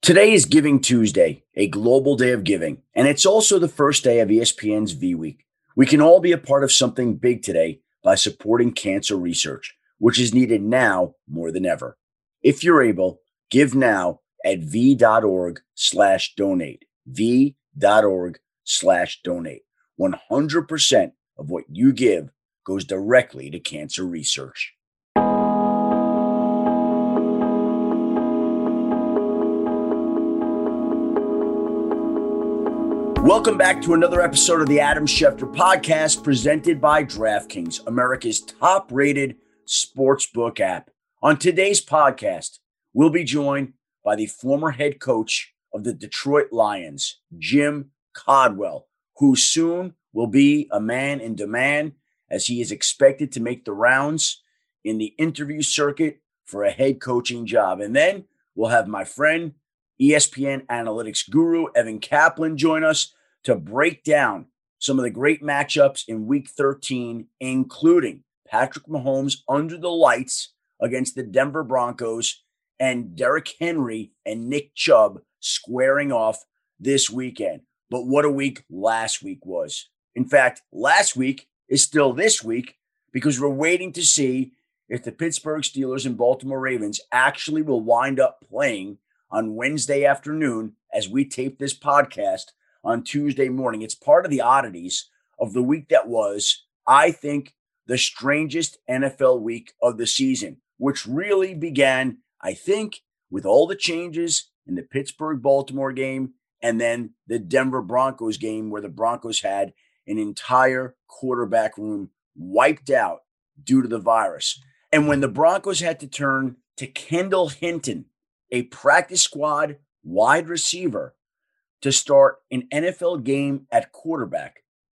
Today is Giving Tuesday, a global day of giving, and it's also the first day of ESPN's V Week. We can all be a part of something big today by supporting cancer research, which is needed now more than ever. If you're able, give now at v.org/donate. v.org/donate. 100% of what you give goes directly to cancer research. Welcome back to another episode of the Adam Schefter Podcast presented by DraftKings, America's top-rated sportsbook app. On today's podcast, we'll be joined by the former head coach of the Detroit Lions, Jim Caldwell, who soon will be a man in demand as he is expected to make the rounds in the interview circuit for a head coaching job. And then we'll have my friend, ESPN analytics guru Evan Kaplan join us to break down some of the great matchups in Week 13, including Patrick Mahomes under the lights against the Denver Broncos and Derrick Henry and Nick Chubb squaring off this weekend. But what a week last week was. In fact, last week is still this week because we're waiting to see if the Pittsburgh Steelers and Baltimore Ravens actually will wind up playing on Wednesday afternoon as we tape this podcast on Tuesday morning. It's part of the oddities of the week that was, I think, the strangest NFL week of the season, which really began, I think, with all the changes in the Pittsburgh-Baltimore game and then the Denver Broncos game where the Broncos had an entire quarterback room wiped out due to the virus. And when the Broncos had to turn to Kendall Hinton, a practice squad wide receiver, to start an NFL game at quarterback,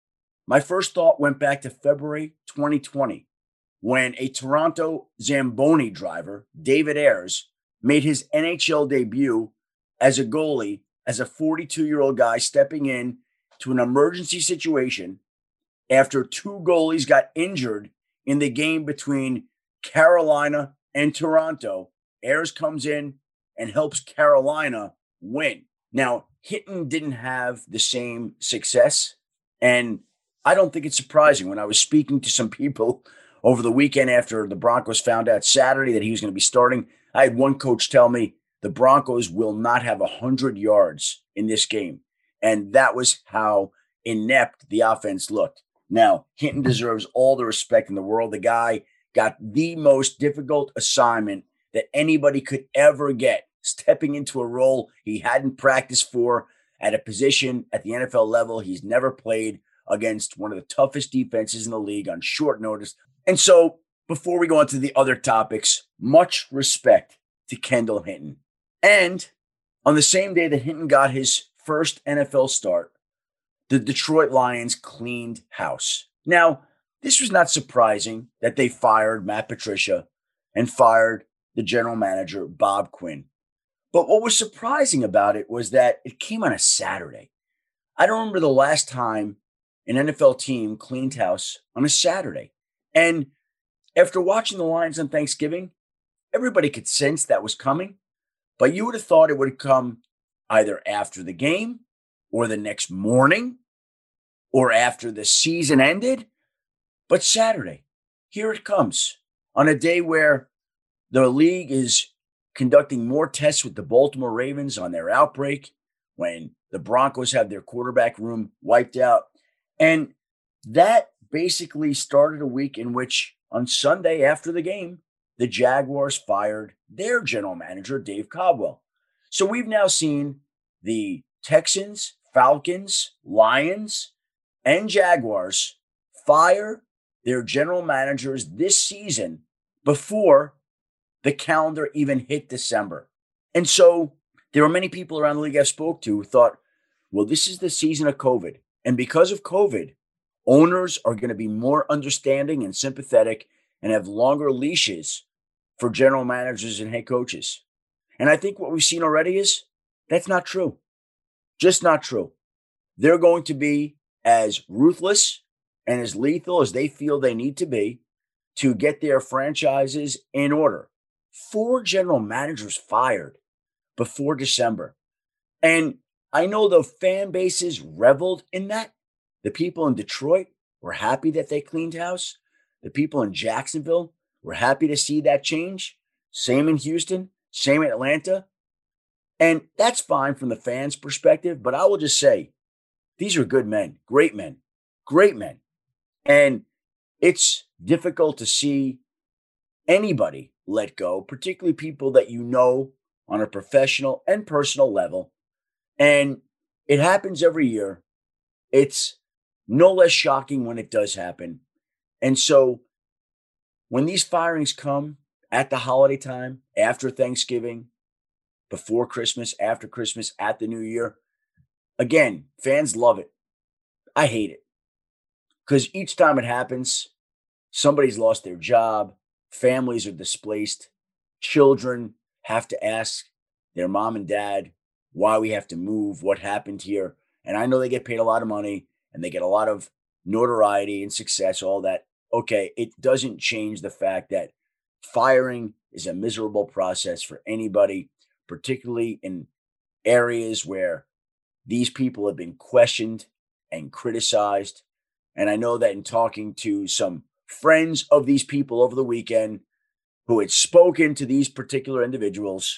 my first thought went back to February 2020 when a Toronto Zamboni driver, David Ayers, made his NHL debut as a goalie, as a 42-year-old guy stepping in to an emergency situation after two goalies got injured in the game between Carolina and Toronto. Ayers comes in and helps Carolina win. Now, Hinton didn't have the same success, and I don't think it's surprising. When I was speaking to some people over the weekend after the Broncos found out Saturday that he was going to be starting, I had one coach tell me the Broncos will not have 100 yards in this game, and that was how inept the offense looked. Now, Hinton deserves all the respect in the world. The guy got the most difficult assignment that anybody could ever get, stepping into a role he hadn't practiced for at a position at the NFL level he's never played against one of the toughest defenses in the league on short notice. And so before we go on to the other topics, much respect to Kendall Hinton. And on the same day that Hinton got his first NFL start, the Detroit Lions cleaned house. Now, this was not surprising that they fired Matt Patricia and fired the general manager, Bob Quinn. But what was surprising about it was that it came on a Saturday. I don't remember the last time an NFL team cleaned house on a Saturday. And after watching the Lions on Thanksgiving, everybody could sense that was coming. But you would have thought it would come either after the game or the next morning or after the season ended. But Saturday, here it comes on a day where the league is conducting more tests with the Baltimore Ravens on their outbreak, when the Broncos have their quarterback room wiped out. And that basically started a week in which on Sunday after the game, the Jaguars fired their general manager, Dave Caldwell. So we've now seen the Texans, Falcons, Lions, and Jaguars fire their general managers this season before the calendar even hit December. And so there were many people around the league I spoke to who thought, well, this is the season of COVID. And because of COVID, owners are going to be more understanding and sympathetic and have longer leashes for general managers and head coaches. And I think what we've seen already is that's not true. Just not true. They're going to be as ruthless and as lethal as they feel they need to be to get their franchises in order. 4 general managers fired before December. And I know the fan bases reveled in that. The people in Detroit were happy that they cleaned house. The people in Jacksonville were happy to see that change. Same in Houston, same in Atlanta. And that's fine from the fans' perspective. But I will just say, these are good men, great men, great men. And it's difficult to see anybody let go, particularly people that you know on a professional and personal level. And it happens every year. It's no less shocking when it does happen. And so when these firings come at the holiday time, after Thanksgiving, before Christmas, after Christmas, at the New Year, again, fans love it. I hate it because each time it happens, somebody's lost their job, families are displaced, children have to ask their mom and dad why we have to move, what happened here. And I know they get paid a lot of money and they get a lot of notoriety and success, all that. Okay, it doesn't change the fact that firing is a miserable process for anybody, particularly in areas where these people have been questioned and criticized. And I know that in talking to some friends of these people over the weekend who had spoken to these particular individuals,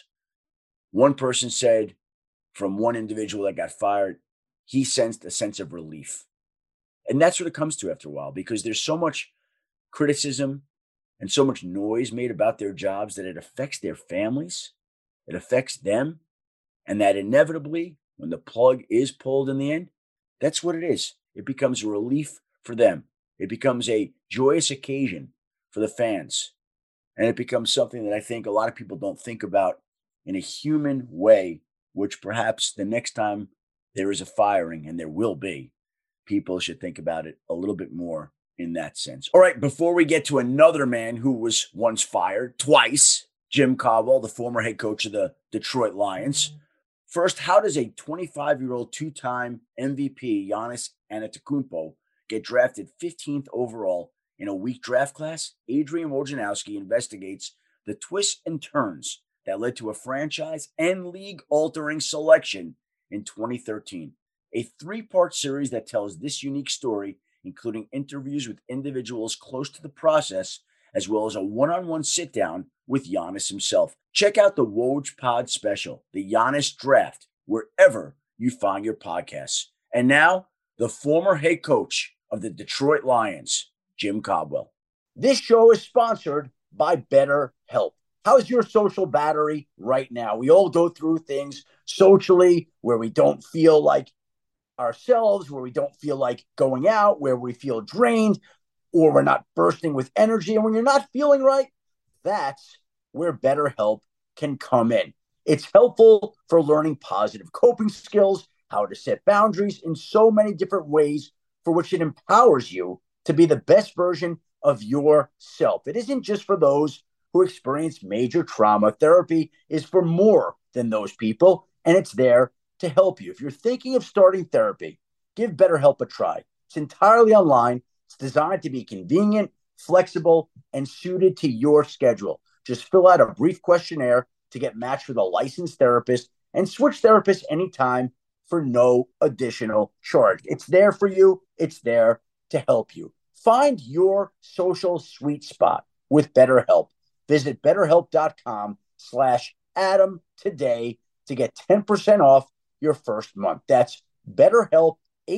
one person said from one individual that got fired, he sensed a sense of relief. And that's what it comes to after a while, because there's so much criticism and so much noise made about their jobs that it affects their families, it affects them, and that inevitably, when the plug is pulled in the end, that's what it is. It becomes a relief for them. It becomes a joyous occasion for the fans. And it becomes something that I think a lot of people don't think about in a human way, which perhaps the next time there is a firing, and there will be, people should think about it a little bit more in that sense. All right, before we get to another man who was once fired twice, Jim Caldwell, the former head coach of the Detroit Lions. First, how does a 25-year-old two-time MVP, Giannis Antetokounmpo, get drafted 15th overall in a weak draft class? Adrian Wojnarowski investigates the twists and turns that led to a franchise and league-altering selection in 2013. A three-part series that tells this unique story, including interviews with individuals close to the process, as well as a one-on-one sit-down with Giannis himself. Check out the Woj Pod special, The Giannis Draft, wherever you find your podcasts. And now, the former head coach of the Detroit Lions, Jim Caldwell. This show is sponsored by BetterHelp. How's your social battery right now? We all go through things socially where we don't feel like ourselves, where we don't feel like going out, where we feel drained, or we're not bursting with energy. And when you're not feeling right, that's where BetterHelp can come in. It's helpful for learning positive coping skills, how to set boundaries in so many different ways, for which it empowers you to be the best version of yourself. It isn't just for those who experience major trauma. Therapy is for more than those people, and it's there to help you. If you're thinking of starting therapy, give BetterHelp a try. It's entirely online. It's designed to be convenient, flexible, and suited to your schedule. Just fill out a brief questionnaire to get matched with a licensed therapist and switch therapists anytime for no additional charge. It's there for you. It's there to help you. Find your social sweet spot with BetterHelp. Visit BetterHelp.com/Adam today to get 10% off your first month. That's BetterHelp,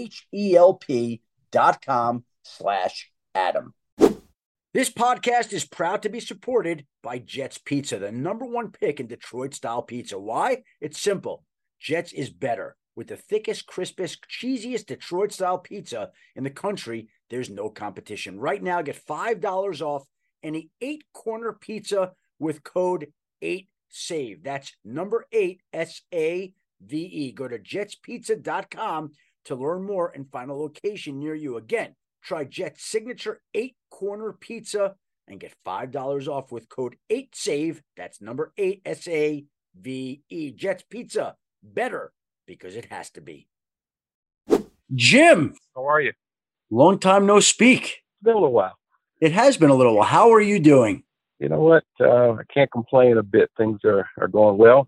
HELP.com/Adam. This podcast is proud to be supported by Jets Pizza, the number one pick in Detroit-style pizza. Why? It's simple. Jets is better. With the thickest, crispest, cheesiest Detroit-style pizza in the country, there's no competition. Right now, get $5 off any 8-corner pizza with code 8SAVE. That's number 8, SAVE. Go to jetspizza.com to learn more and find a location near you. Again, try Jet's signature 8-corner pizza and get $5 off with code 8SAVE. That's number 8, SAVE. Jet's Pizza, better because it has to be. Jim. How are you? Long time no speak. It's been a little while. It has been a little while. How are you doing? You know what? I can't complain a bit. Things are going well.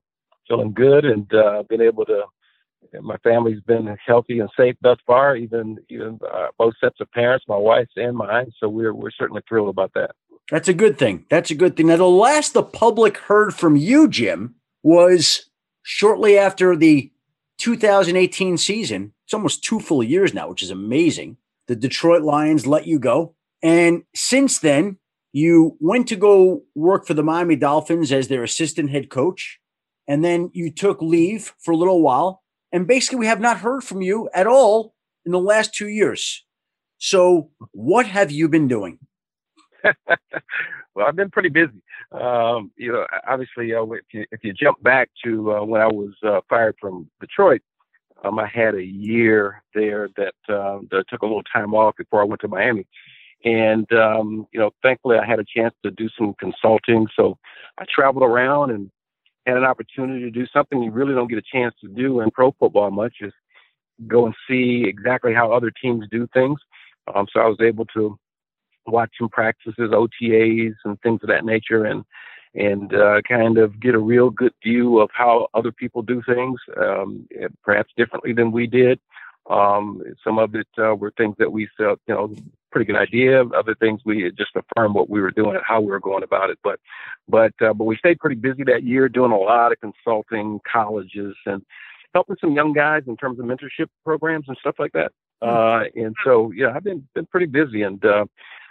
feeling good, and been able to. My family's been healthy and safe thus far, even both sets of parents, my wife's and mine. So we're certainly thrilled about that. That's a good thing. That's a good thing. Now, the last the public heard from you, Jim, was shortly after the 2018 season. It's almost 2 full years now, which is amazing. The Detroit Lions let you go. And since then, you went to go work for the Miami Dolphins as their assistant head coach. And then you took leave for a little while. And basically, we have not heard from you at all in the last 2 years. So what have you been doing? Well, I've been pretty busy. Obviously, if you jump back to when I was fired from Detroit, I had a year there that took a little time off before I went to Miami. And, thankfully I had a chance to do some consulting. So I traveled around and had an opportunity to do something you really don't get a chance to do in pro football much, is go and see exactly how other teams do things. So I was able to watch some practices, OTAs and things of that nature, and kind of get a real good view of how other people do things, perhaps differently than we did. Some of it were things that we felt, pretty good idea. Other things we had just affirmed what we were doing and how we were going about it. But we stayed pretty busy that year, doing a lot of consulting, colleges, and helping some young guys in terms of mentorship programs and stuff like that. And so, I've been pretty busy, and then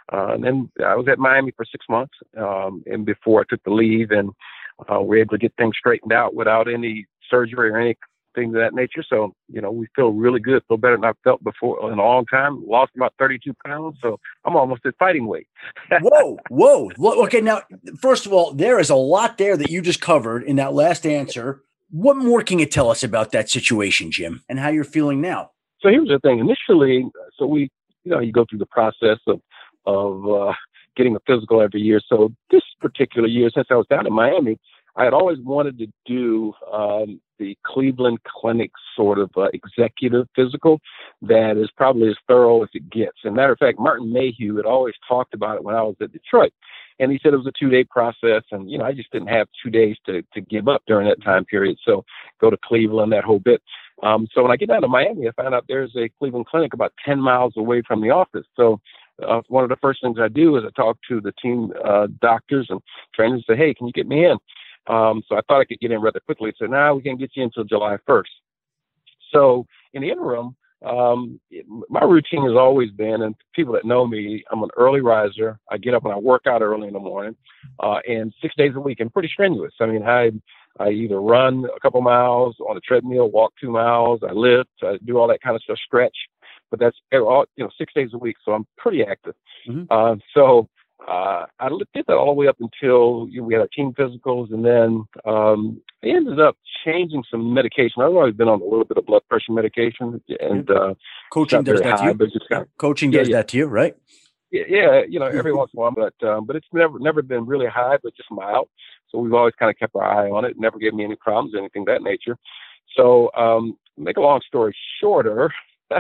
I was at Miami for 6 months, and before I took the leave, and we were able to get things straightened out without any surgery or anything of that nature. So, we feel really good, feel better than I've felt before in a long time. Lost about 32 pounds, so I'm almost at fighting weight. Whoa. Okay, now, first of all, there is a lot there that you just covered in that last answer. What more can you tell us about that situation, Jim, and how you're feeling now? So here's the thing. Initially, you go through the process of getting a physical every year. So this particular year, since I was down in Miami, I had always wanted to do the Cleveland Clinic sort of executive physical that is probably as thorough as it gets. As a matter of fact, Martin Mayhew had always talked about it when I was at Detroit. And he said it was a 2-day process. And, I just didn't have 2 days to give up during that time period. So go to Cleveland, that whole bit. So when I get down to Miami, I found out there's a Cleveland Clinic about 10 miles away from the office. So one of the first things I do is I talk to the team doctors and trainers and say, hey, can you get me in? So I thought I could get in rather quickly. So now we can't get you until July 1st. So in the interim, my routine has always been, and people that know me, I'm an early riser. I get up and I work out early in the morning, and 6 days a week. I'm pretty strenuous. I mean, I either run a couple miles on a treadmill, walk 2 miles, I lift, I do all that kind of stuff, stretch. But that's all, 6 days a week, so I'm pretty active. Mm-hmm. So I did that all the way up until we had our team physicals, and then I ended up changing some medication. I've always been on a little bit of blood pressure medication, and coaching does that to you. Coaching does that to you, right? Yeah, every once in a while, but it's never been really high, but just mild. So we've always kind of kept our eye on it. Never gave me any problems, anything of that nature. So make a long story shorter.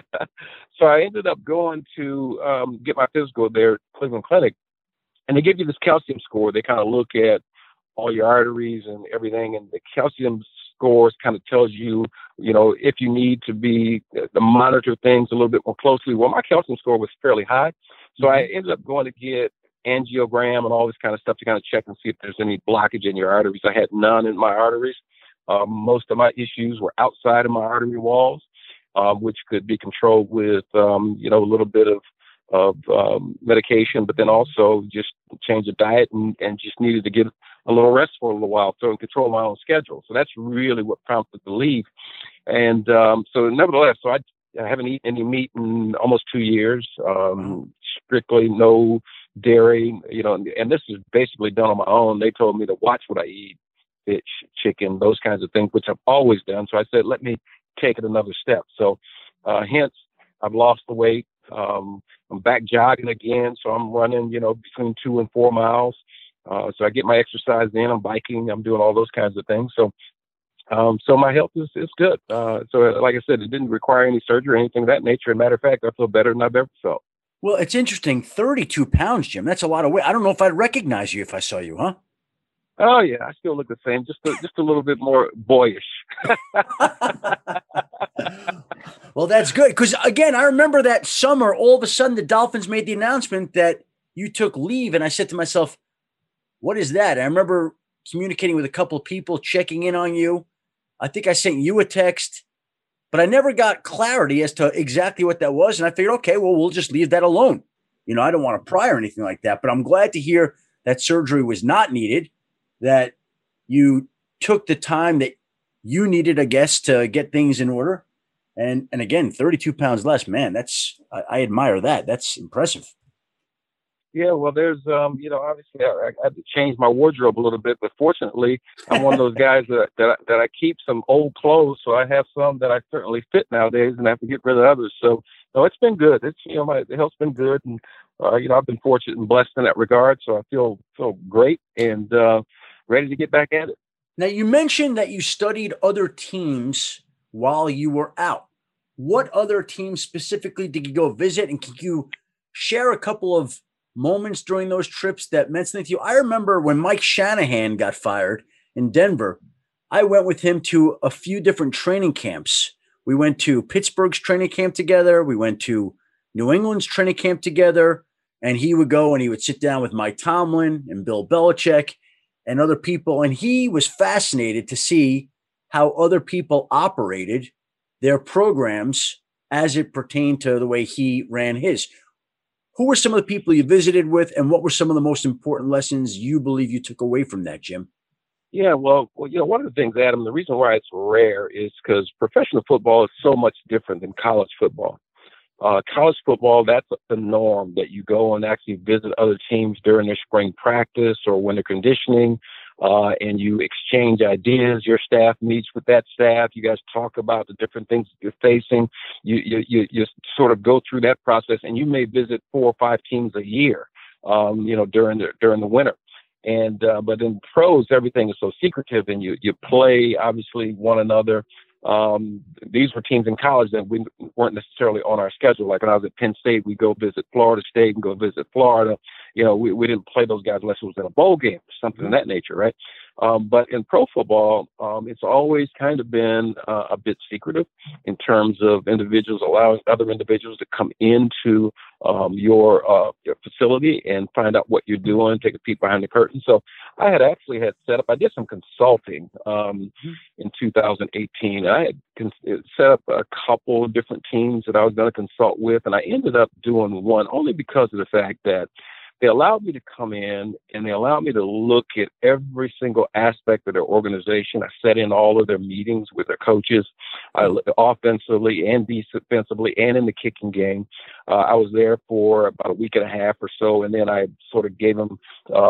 So I ended up going to get my physical there at Cleveland Clinic. And they give you this calcium score. They kind of look at all your arteries and everything. And the calcium scores kind of tells you, if you need to monitor things a little bit more closely. Well, my calcium score was fairly high. So I ended up going to get angiogram and all this kind of stuff to kind of check and see if there's any blockage in your arteries. I had none in my arteries. Most of my issues were outside of my artery walls, which could be controlled with, a little bit of medication, but then also just change the diet and just needed to get a little rest for a little while, so and control my own schedule. So that's really what prompted the leave. And so nevertheless, so I haven't eaten any meat in almost 2 years, strictly no dairy, and this is basically done on my own. They told me to watch what I eat, fish, chicken, those kinds of things, which I've always done. So I said, let me take it another step. So hence, I've lost the weight. I'm back jogging again, so I'm running, between 2 and 4 miles. So I get my exercise in. I'm biking. I'm doing all those kinds of things. So my health is good. So like I said, it didn't require any surgery or anything of that nature. As a matter of fact, I feel better than I've ever felt. Well, it's interesting. 32 pounds, Jim. That's a lot of weight. I don't know if I'd recognize you if I saw you, huh? Oh yeah, I still look the same, just a little bit more boyish. Well, that's good because again, I remember that summer. All of a sudden, the Dolphins made the announcement that you took leave, and I said to myself, "What is that?" And I remember communicating with a couple of people, checking in on you. I think I sent you a text, but I never got clarity as to exactly what that was. And I figured, okay, well, we'll just leave that alone. You know, I don't want to pry or anything like that, but I'm glad to hear that surgery was not needed, that you took the time that you needed, I guess, to get things in order. And again, 32 pounds less, man, I admire that. That's impressive. Yeah, well, there's, obviously I had to change my wardrobe a little bit, but fortunately, I'm one of those guys that I keep some old clothes, so I have some that I certainly fit nowadays, and I have to get rid of others. So, no, it's been good. It's my health's been good, and I've been fortunate and blessed in that regard. So I feel great and ready to get back at it. Now, you mentioned that you studied other teams while you were out. What other teams specifically did you go visit, and can you share a couple of moments during those trips that meant something to you? I remember when Mike Shanahan got fired in Denver, I went with him to a few different training camps. We went to Pittsburgh's training camp together. We went to New England's training camp together. And he would go and he would sit down with Mike Tomlin and Bill Belichick and other people. And he was fascinated to see how other people operated their programs as it pertained to the way he ran his. Who were some of the people you visited with, and what were some of the most important lessons you believe you took away from that, Jim? Yeah, well, one of the things, Adam, the reason why it's rare is because professional football is so much different than college football. College football, that's the norm, that you go and actually visit other teams during their spring practice or when they're conditioning, and you exchange ideas. Your staff meets with that staff. You guys talk about the different things you're facing. You sort of go through that process, and you may visit 4 or 5 teams a year, during the winter. And but in pros, everything is so secretive, and you play obviously one another. These were teams in college that we weren't necessarily on our schedule. Like when I was at Penn State, we go visit Florida State and go visit Florida. We didn't play those guys unless it was in a bowl game or something of that nature, right? But in pro football, it's always kind of been a bit secretive in terms of individuals allowing other individuals to come into your facility and find out what you're doing, take a peek behind the curtain. So I had set up, I did some consulting in 2018. I had set up a couple of different teams that I was going to consult with, and I ended up doing one only because of the fact that they allowed me to come in and they allowed me to look at every single aspect of their organization. I sat in all of their meetings with their coaches, offensively and defensively and in the kicking game. I was there for about a week and a half or so, and then I sort of gave them,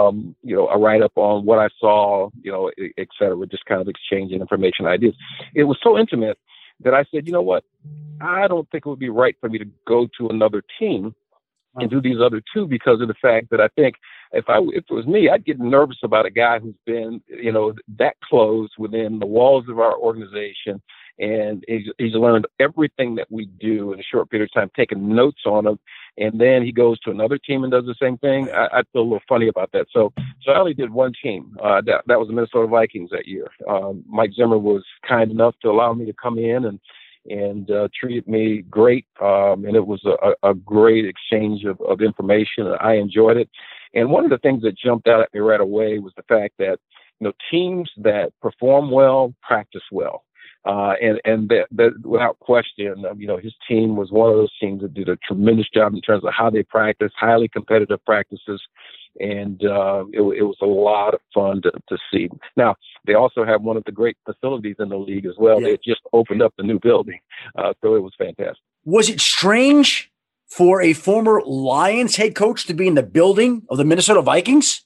a write-up on what I saw, et cetera, just kind of exchanging information ideas. It was so intimate that I said, you know what, I don't think it would be right for me to go to another team and do these other two, because of the fact that I think if it was me, I'd get nervous about a guy who's been, that close within the walls of our organization. And he's learned everything that we do in a short period of time, taking notes on them. And then he goes to another team and does the same thing. I feel a little funny about that. So I only did one team. That was the Minnesota Vikings that year. Mike Zimmer was kind enough to allow me to come in and treated me great. And it was a great exchange of information. I enjoyed it. And one of the things that jumped out at me right away was the fact that, teams that perform well, practice well. And that without question, his team was one of those teams that did a tremendous job in terms of how they practice, highly competitive practices. And it was a lot of fun to see. Now, they also have one of the great facilities in the league as well. Yeah. They just opened up the new building. So it was fantastic. Was it strange for a former Lions head coach to be in the building of the Minnesota Vikings?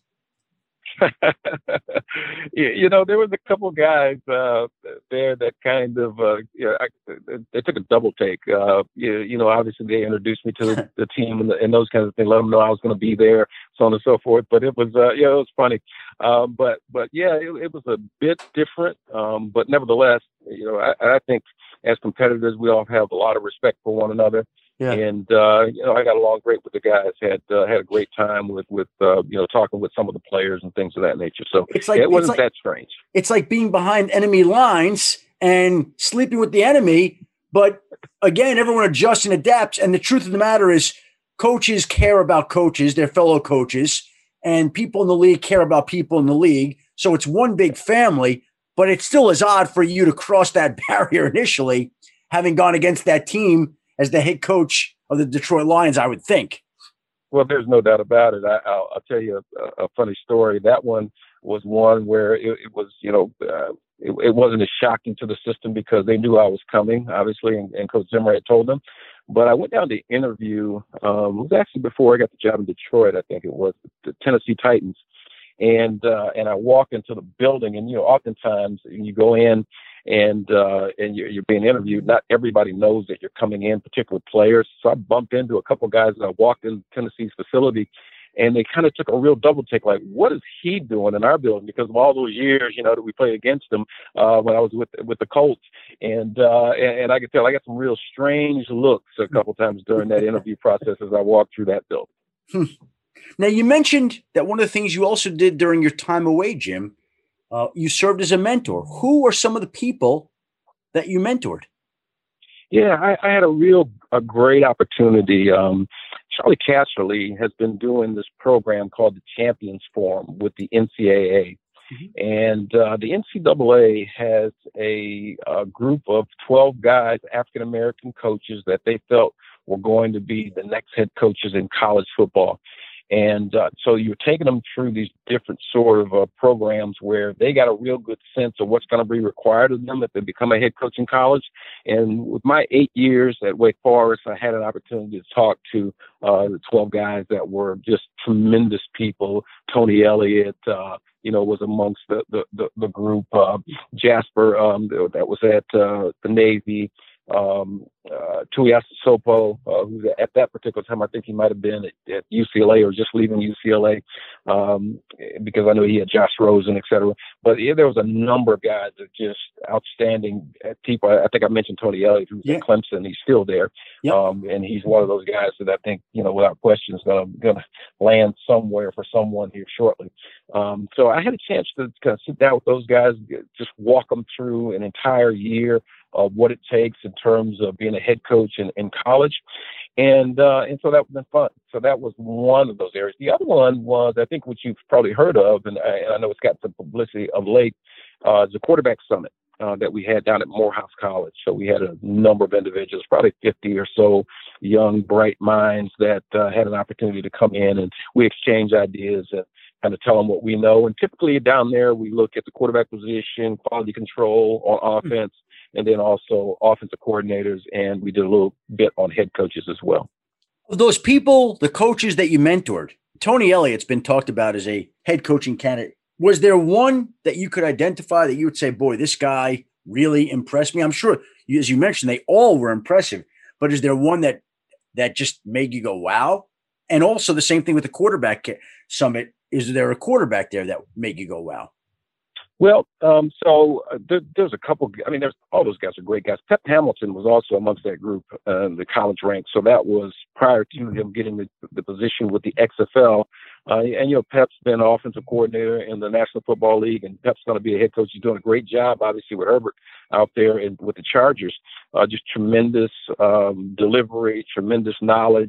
There was a couple guys there that kind of, they took a double take. Obviously they introduced me to the team and those kinds of things, let them know I was going to be there, so on and so forth. But it was, it was funny. But yeah, it was a bit different. But nevertheless, I think as competitors, we all have a lot of respect for one another. Yeah. And I got along great with the guys. Had a great time with talking with some of the players and things of that nature. So it wasn't that strange. It's like being behind enemy lines and sleeping with the enemy. But again, everyone adjusts and adapts. And the truth of the matter is, coaches care about coaches, their fellow coaches, and people in the league care about people in the league. So it's one big family, but it still is odd for you to cross that barrier initially, having gone against that team as the head coach of the Detroit Lions, I would think. Well, there's no doubt about it. I'll tell you a funny story. That one was one where it was, it wasn't as shocking to the system because they knew I was coming, obviously, and Coach Zimmer had told them. But I went down to interview. It was actually before I got the job in Detroit. I think it was the Tennessee Titans, and I walk into the building, and oftentimes you go in and you're being interviewed. Not everybody knows that you're coming in, particular players. So I bumped into a couple guys as I walked in Tennessee's facility, and they kind of took a real double take, like, what is he doing in our building? Because of all those years, that we played against him when I was with the Colts. And I could tell I got some real strange looks a couple times during that interview process as I walked through that building. Now, you mentioned that one of the things you also did during your time away, Jim, you served as a mentor. Who are some of the people that you mentored? Yeah, I had a great opportunity. Charlie Casserly has been doing this program called the Champions Forum with the NCAA. Mm-hmm. And the NCAA has a group of 12 guys, African-American coaches, that they felt were going to be the next head coaches in college football. And so you're taking them through these different sort of programs where they got a real good sense of what's going to be required of them if they become a head coach in college. And with my 8 years at Wake Forest, I had an opportunity to talk to the 12 guys that were just tremendous people. Tony Elliott, was amongst the group. Jasper, that was at the Navy. Tuiasa Sopo, who's at that particular time, I think he might have been at UCLA or just leaving UCLA, because I know he had Josh Rosen, et cetera. But yeah, there was a number of guys that just outstanding people. I think I mentioned Tony Elliott, who's at Clemson. He's still there. Yep. And he's one of those guys that I think, without question, is going to land somewhere for someone here shortly. So I had a chance to kind of sit down with those guys, just walk them through an entire year of what it takes in terms of being a head coach in college. And so that was fun. So that was one of those areas. The other one was, I think, what you've probably heard of, and I know it's got some publicity of late, the quarterback summit that we had down at Morehouse College. So we had a number of individuals, probably 50 or so young, bright minds that had an opportunity to come in, and we exchange ideas and kind of tell them what we know. And typically down there, we look at the quarterback position, quality control on offense, and then also offensive coordinators, and we did a little bit on head coaches as well. Those people, the coaches that you mentored, Tony Elliott's been talked about as a head coaching candidate. Was there one that you could identify that you would say, boy, this guy really impressed me? I'm sure, as you mentioned, they all were impressive, but is there one that just made you go, wow? And also the same thing with the quarterback summit. Is there a quarterback there that made you go, wow? Well, there's a couple. I mean, there's all those guys are great guys. Pep Hamilton was also amongst that group, the college ranks. So that was prior to him getting the position with the XFL. And Pep's been offensive coordinator in the National Football League, and Pep's going to be a head coach. He's doing a great job, obviously, with Herbert out there and with the Chargers. Just tremendous delivery, tremendous knowledge.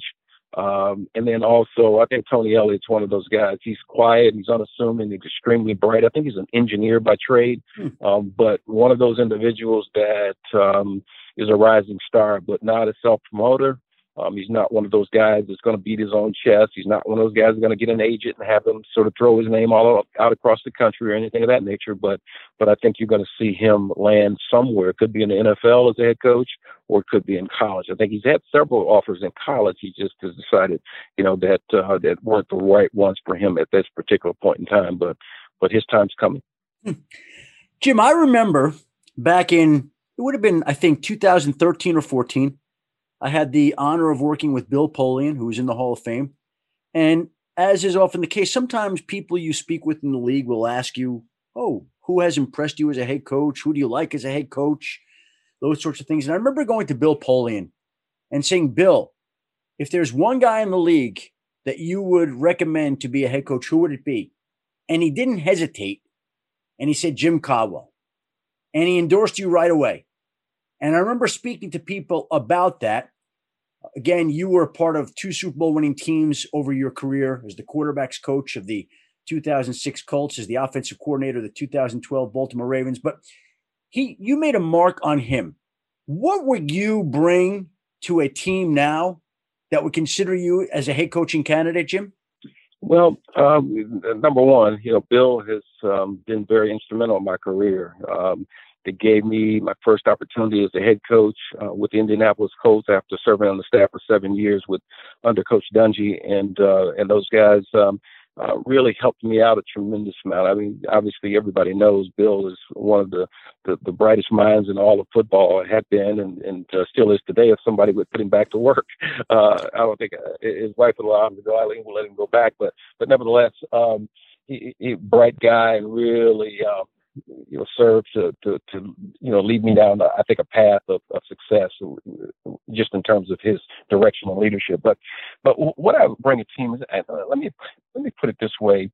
And then also, I think Tony Elliott's one of those guys. He's quiet, he's unassuming, he's extremely bright. I think he's an engineer by trade, but one of those individuals that is a rising star, but not a self-promoter. He's not one of those guys that's going to beat his own chest. He's not one of those guys that's going to get an agent and have him sort of throw his name all out across the country or anything of that nature. But I think you're going to see him land somewhere. It could be in the NFL as a head coach, or it could be in college. I think he's had several offers in college. He just has decided, that weren't the right ones for him at this particular point in time. But his time's coming. Jim, I remember back in, it would have been, I think, 2013 or 14. I had the honor of working with Bill Polian, who was in the Hall of Fame. And as is often the case, sometimes people you speak with in the league will ask you, oh, who has impressed you as a head coach? Who do you like as a head coach? Those sorts of things. And I remember going to Bill Polian and saying, Bill, if there's one guy in the league that you would recommend to be a head coach, who would it be? And he didn't hesitate. And he said, Jim Caldwell. And he endorsed you right away. And I remember speaking to people about that. Again, you were a part of 2 Super Bowl winning teams over your career as the quarterback's coach of the 2006 Colts, as the offensive coordinator of the 2012 Baltimore Ravens. But you made a mark on him. What would you bring to a team now that would consider you as a head coaching candidate, Jim? Well, number one, Bill has been very instrumental in my career. They gave me my first opportunity as a head coach with the Indianapolis Colts after serving on the staff for 7 years under Coach Dungy, and those guys really helped me out a tremendous amount. I mean, obviously everybody knows Bill is one of the brightest minds in all of football. It had been and still is today. If somebody would put him back to work, I don't think his wife would allow him to go. I think we'll let him go back, but nevertheless, he bright guy and really. Served to lead me down, I think, a path of success, just in terms of his direction and leadership. But what I would bring a team is, let me put it this way: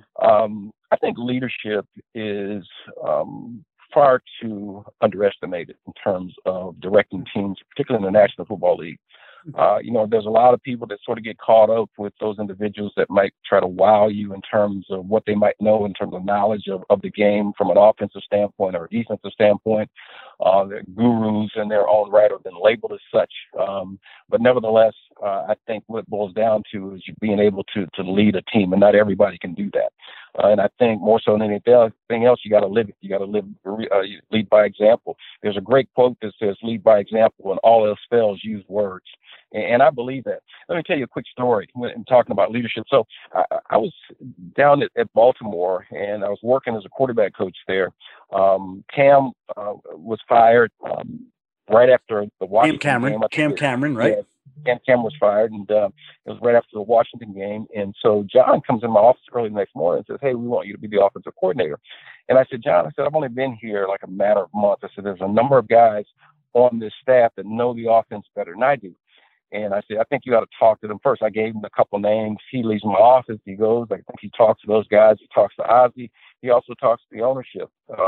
I think leadership is far too underestimated in terms of directing teams, particularly in the National Football League. There's a lot of people that sort of get caught up with those individuals that might try to wow you in terms of what they might know in terms of knowledge of the game from an offensive standpoint or a defensive standpoint. They're gurus in their own right or been labeled as such. But nevertheless, I think what it boils down to is you being able to lead a team, and not everybody can do that. And I think more so than anything else, you got to live it. You got to lead by example. There's a great quote that says, "Lead by example, and all else fails, use words." And I believe that. Let me tell you a quick story when talking about leadership. So I was down at Baltimore, and I was working as a quarterback coach there. Cam was fired right after the Washington game. Cam Cameron, right? Yeah, Cam was fired, and it was right after the Washington game. And so John comes in my office early the next morning and says, "Hey, we want you to be the offensive coordinator." And I said, "John," I said, "I've only been here like a matter of months." I said, "There's a number of guys on this staff that know the offense better than I do." And I said, "I think you ought to talk to them first." I gave him a couple names. He leaves my office. He goes. I think he talks to those guys. He talks to Ozzie. He also talks to the ownership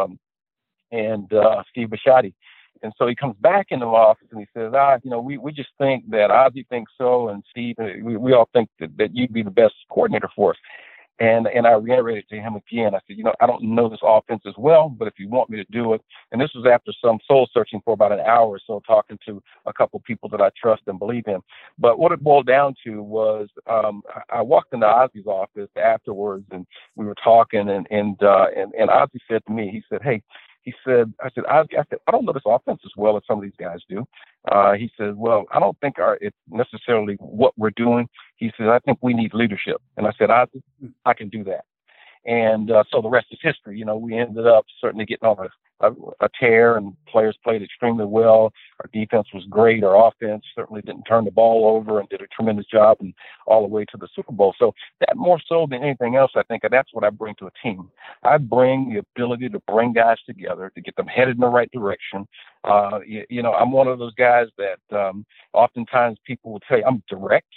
and Steve Bisciotti. And so he comes back into my office and he says, we just think that Ozzie thinks so, and Steve, we all think that you'd be the best coordinator for us. And I reiterated to him again. I said, I don't know this offense as well, but if you want me to do it. And this was after some soul searching for about an hour or so, talking to a couple of people that I trust and believe in. But what it boiled down to was I walked into Ozzie's office afterwards, and we were talking, and Ozzie said to me, he said, "Hey," I said, "I don't know this offense as well as some of these guys do." He said, "Well, I don't think it's necessarily what we're doing." He said, "I think we need leadership." And I said, "I can do that." And so the rest is history. We ended up certainly getting on a tear, and players played extremely well. Our defense was great. Our offense certainly didn't turn the ball over and did a tremendous job, and all the way to the Super Bowl. So that more so than anything else, I think that's what I bring to a team. I bring the ability to bring guys together, to get them headed in the right direction. I'm one of those guys that oftentimes people will say I'm direct.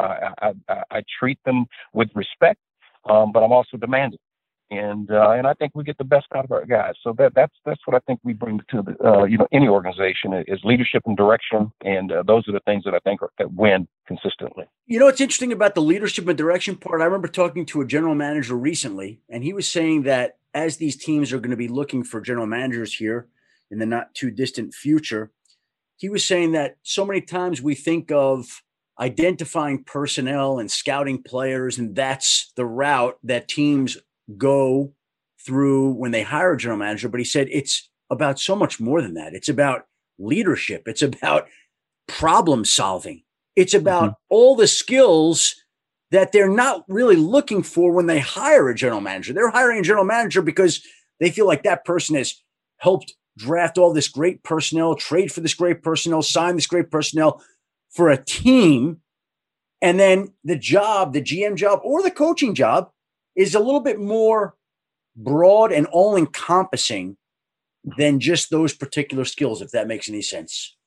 I treat them with respect, but I'm also demanding. And I think we get the best out of our guys. So that's what I think we bring to any organization is leadership and direction, and those are the things that I think that win consistently. What's interesting about the leadership and direction part? I remember talking to a general manager recently, and he was saying that as these teams are going to be looking for general managers here in the not too distant future, he was saying that so many times we think of identifying personnel and scouting players, and that's the route that teams go through when they hire a general manager. But he said it's about so much more than that. It's about leadership. It's about problem solving. It's about all the skills that they're not really looking for when they hire a general manager. They're hiring a general manager because they feel like that person has helped draft all this great personnel, trade for this great personnel, sign this great personnel for a team. And then the job, the GM job or the coaching job is a little bit more broad and all-encompassing than just those particular skills, if that makes any sense.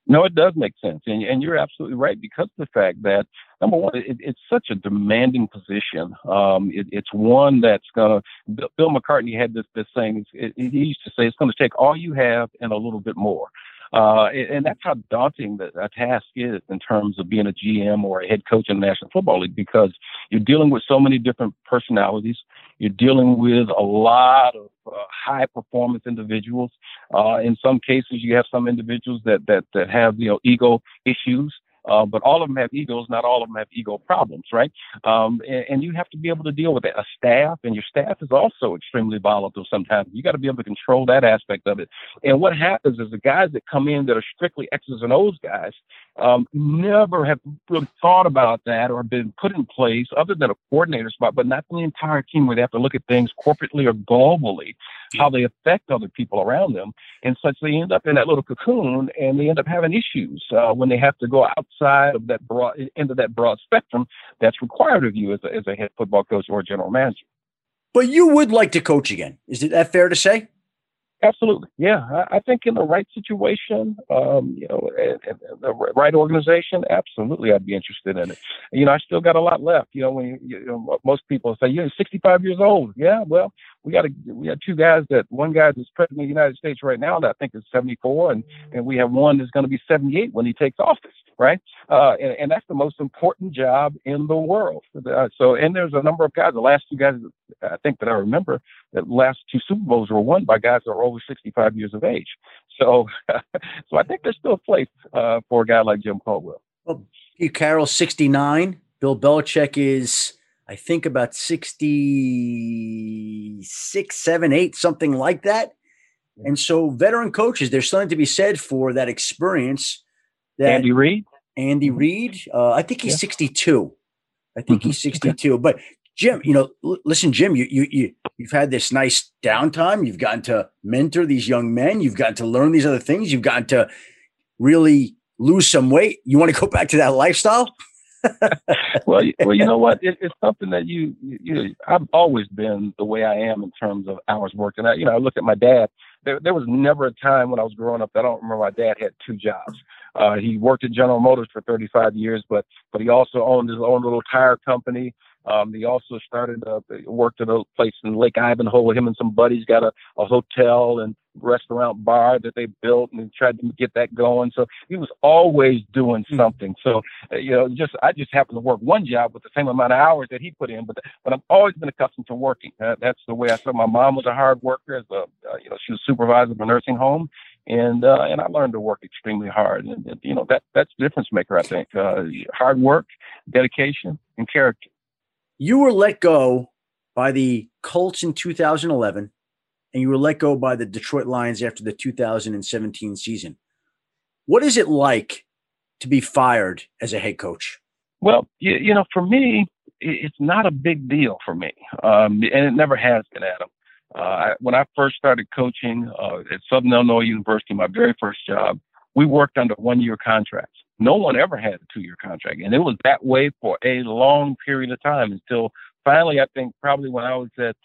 No, it does make sense. And you're absolutely right because of the fact that, number one, it's such a demanding position. It's one that's going to, Bill McCartney had this saying, he used to say, it's going to take all you have and a little bit more. And that's how daunting a task is in terms of being a GM or a head coach in the National Football League, because you're dealing with so many different personalities. You're dealing with a lot of high performance individuals. In some cases, you have some individuals that have, ego issues. But all of them have egos. Not all of them have ego problems, right? And you have to be able to deal with that. A staff, and your staff is also extremely volatile sometimes. You got to be able to control that aspect of it. And what happens is the guys that come in that are strictly X's and O's guys never have really thought about that or been put in place other than a coordinator spot, but not the entire team, where they have to look at things corporately or globally, how they affect other people around them. And such, they end up in that little cocoon, and they end up having issues when they have to go outside of that into that broad spectrum that's required of you as a head football coach or a general manager. But you would like to coach again. Is that fair to say? Absolutely. Yeah. I think in the right situation, the right organization, absolutely, I'd be interested in it. I still got a lot left. When most people say, you're 65 years old. Yeah. Well, we got two guys one guy that's president of the United States right now that I think is 74, and we have one that's going to be 78 when he takes office. Right. And that's the most important job in the world. And there's a number of guys, the last two guys I think that I remember, that last two Super Bowls were won by guys that are over 65 years of age. So I think there's still a place for a guy like Jim Caldwell. Well, Pete Carroll, 69. Bill Belichick is, I think, about 66, 7, 8, something like that. And so veteran coaches, there's something to be said for that experience. Andy Reid. I think he's 62. I think he's 62. Okay. But Jim, listen, Jim, you've had this nice downtime. You've gotten to mentor these young men. You've gotten to learn these other things. You've gotten to really lose some weight. You want to go back to that lifestyle? Well, you know what? It's something that I've always been the way I am in terms of hours worked. And I look at my dad. There was never a time when I was growing up that I don't remember my dad had two jobs. He worked at General Motors for 35 years, but he also owned his own little tire company. He also worked at a place in Lake Ivanhoe with him and some buddies, got a hotel and restaurant bar that they built, and tried to get that going. So he was always doing something. So, I just happened to work one job with the same amount of hours that he put in, but I've always been accustomed to working. That's the way I saw. My mom was a hard worker she was supervisor of a nursing home. And I learned to work extremely hard. And that's the difference maker, I think. Hard work, dedication, and character. You were let go by the Colts in 2011, and you were let go by the Detroit Lions after the 2017 season. What is it like to be fired as a head coach? Well, for me, it's not a big deal for me. And it never has been, Adam. When I first started coaching at Southern Illinois University, my very first job, we worked under 1-year contracts. No one ever had a 2-year contract. And it was that way for a long period of time until finally, I think probably when I was at,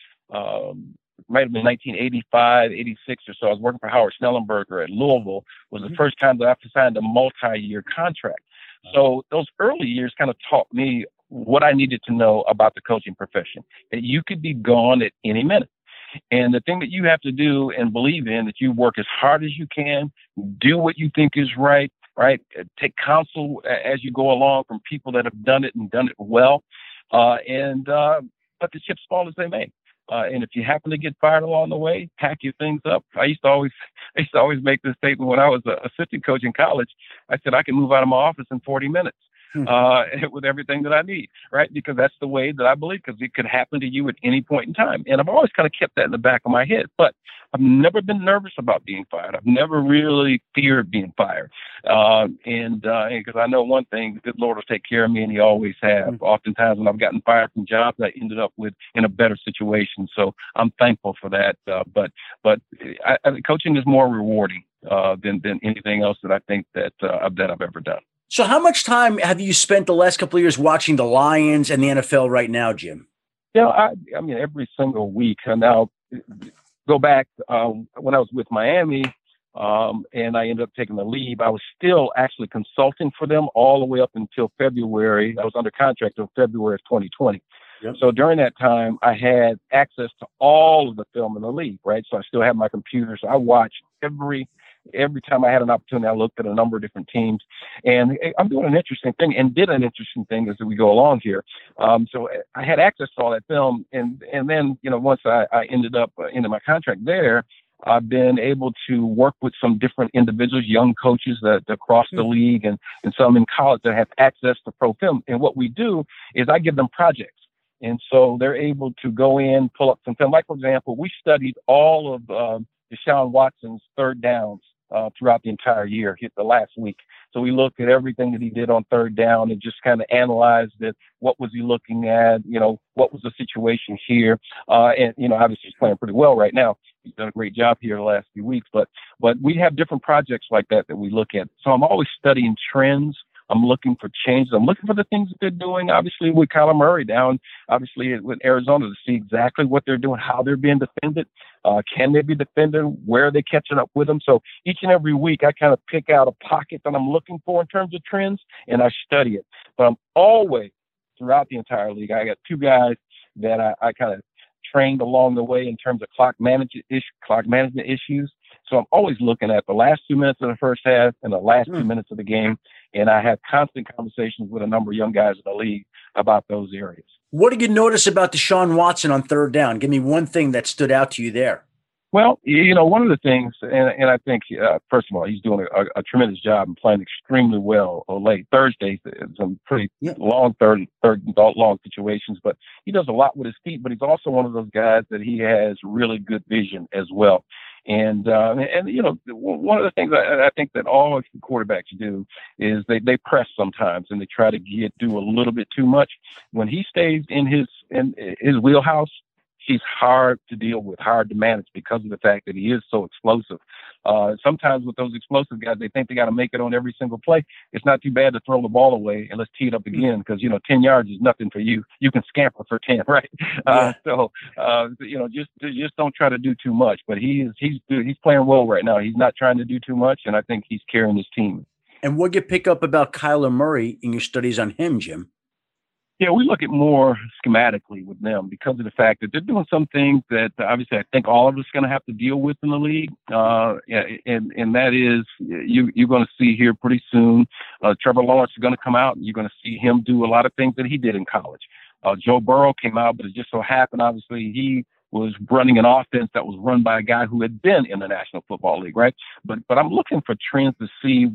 might have been 1985, 86 or so, I was working for Howard Snellenberger at Louisville, was the first time that I signed a multi-year contract. So those early years kind of taught me what I needed to know about the coaching profession, that you could be gone at any minute. And the thing that you have to do and believe in, that you work as hard as you can, do what you think is right? Take counsel as you go along from people that have done it and done it well, and let the chips fall as they may. And if you happen to get fired along the way, pack your things up. I used to always make this statement when I was an assistant coach in college. I said I can move out of my office in 40 minutes. With everything that I need, right? Because that's the way that I believe, because it could happen to you at any point in time. And I've always kind of kept that in the back of my head, but I've never been nervous about being fired. I've never really feared being fired. And because I know one thing, the good Lord will take care of me, and he always has. Oftentimes when I've gotten fired from jobs, I ended up in a better situation. So I'm thankful for that. But coaching is more rewarding than anything else that I think that I've ever done. So how much time have you spent the last couple of years watching the Lions and the NFL right now, Jim? I mean, every single week. And now go back when I was with Miami, and I ended up taking a leave. I was still actually consulting for them all the way up until February. I was under contract until February of 2020. Yep. So during that time, I had access to all of the film in the league, right? So I still had my computer. So I watched every time I had an opportunity. I looked at a number of different teams, and I'm doing an interesting thing and did an interesting thing as we go along here. So I had access to all that film, and then, once I ended up into my contract there, I've been able to work with some different individuals, young coaches that across the league and some in college that have access to pro film. And what we do is I give them projects. And so they're able to go in, pull up some film. Like, for example, we studied all of Deshaun Watson's third downs throughout the entire year, hit the last week. So we looked at everything that he did on third down and just kind of analyzed it. What was he looking at? What was the situation here? And obviously he's playing pretty well right now. He's done a great job here the last few weeks, but we have different projects like that we look at. So I'm always studying trends. I'm looking for changes. I'm looking for the things that they're doing, obviously, with Kyler Murray down, obviously, with Arizona, to see exactly what they're doing, how they're being defended. Can they be defended? Where are they catching up with them? So each and every week, I kind of pick out a pocket that I'm looking for in terms of trends, and I study it. But I'm always, throughout the entire league, I got two guys that I kind of trained along the way in terms of clock management issues. So I'm always looking at the last 2 minutes of the first half and the last 2 minutes of the game. And I have constant conversations with a number of young guys in the league about those areas. What did you notice about Deshaun Watson on third down? Give me one thing that stood out to you there. Well, one of the things, and I think, first of all, he's doing a tremendous job and playing extremely well late. Thursdays, some pretty long third long situations, but he does a lot with his feet, but he's also one of those guys that he has really good vision as well. And one of the things I think that all quarterbacks do is they press sometimes and they try to do a little bit too much. When he stays in his wheelhouse, he's hard to deal with, hard to manage because of the fact that he is so explosive. Sometimes with those explosive guys, they think they got to make it on every single play. It's not too bad to throw the ball away and let's tee it up again because, 10 yards is nothing for you. You can scamper for 10, right? Just don't try to do too much. But he's playing well right now. He's not trying to do too much, and I think he's carrying his team. And what did you pick up about Kyler Murray in your studies on him, Jim? Yeah, we look at more schematically with them because of the fact that they're doing some things that obviously I think all of us are going to have to deal with in the league. And that is you're going to see here pretty soon. Trevor Lawrence is going to come out and you're going to see him do a lot of things that he did in college. Joe Burrow came out, but it just so happened, obviously, he was running an offense that was run by a guy who had been in the National Football League, right? But I'm looking for trends to see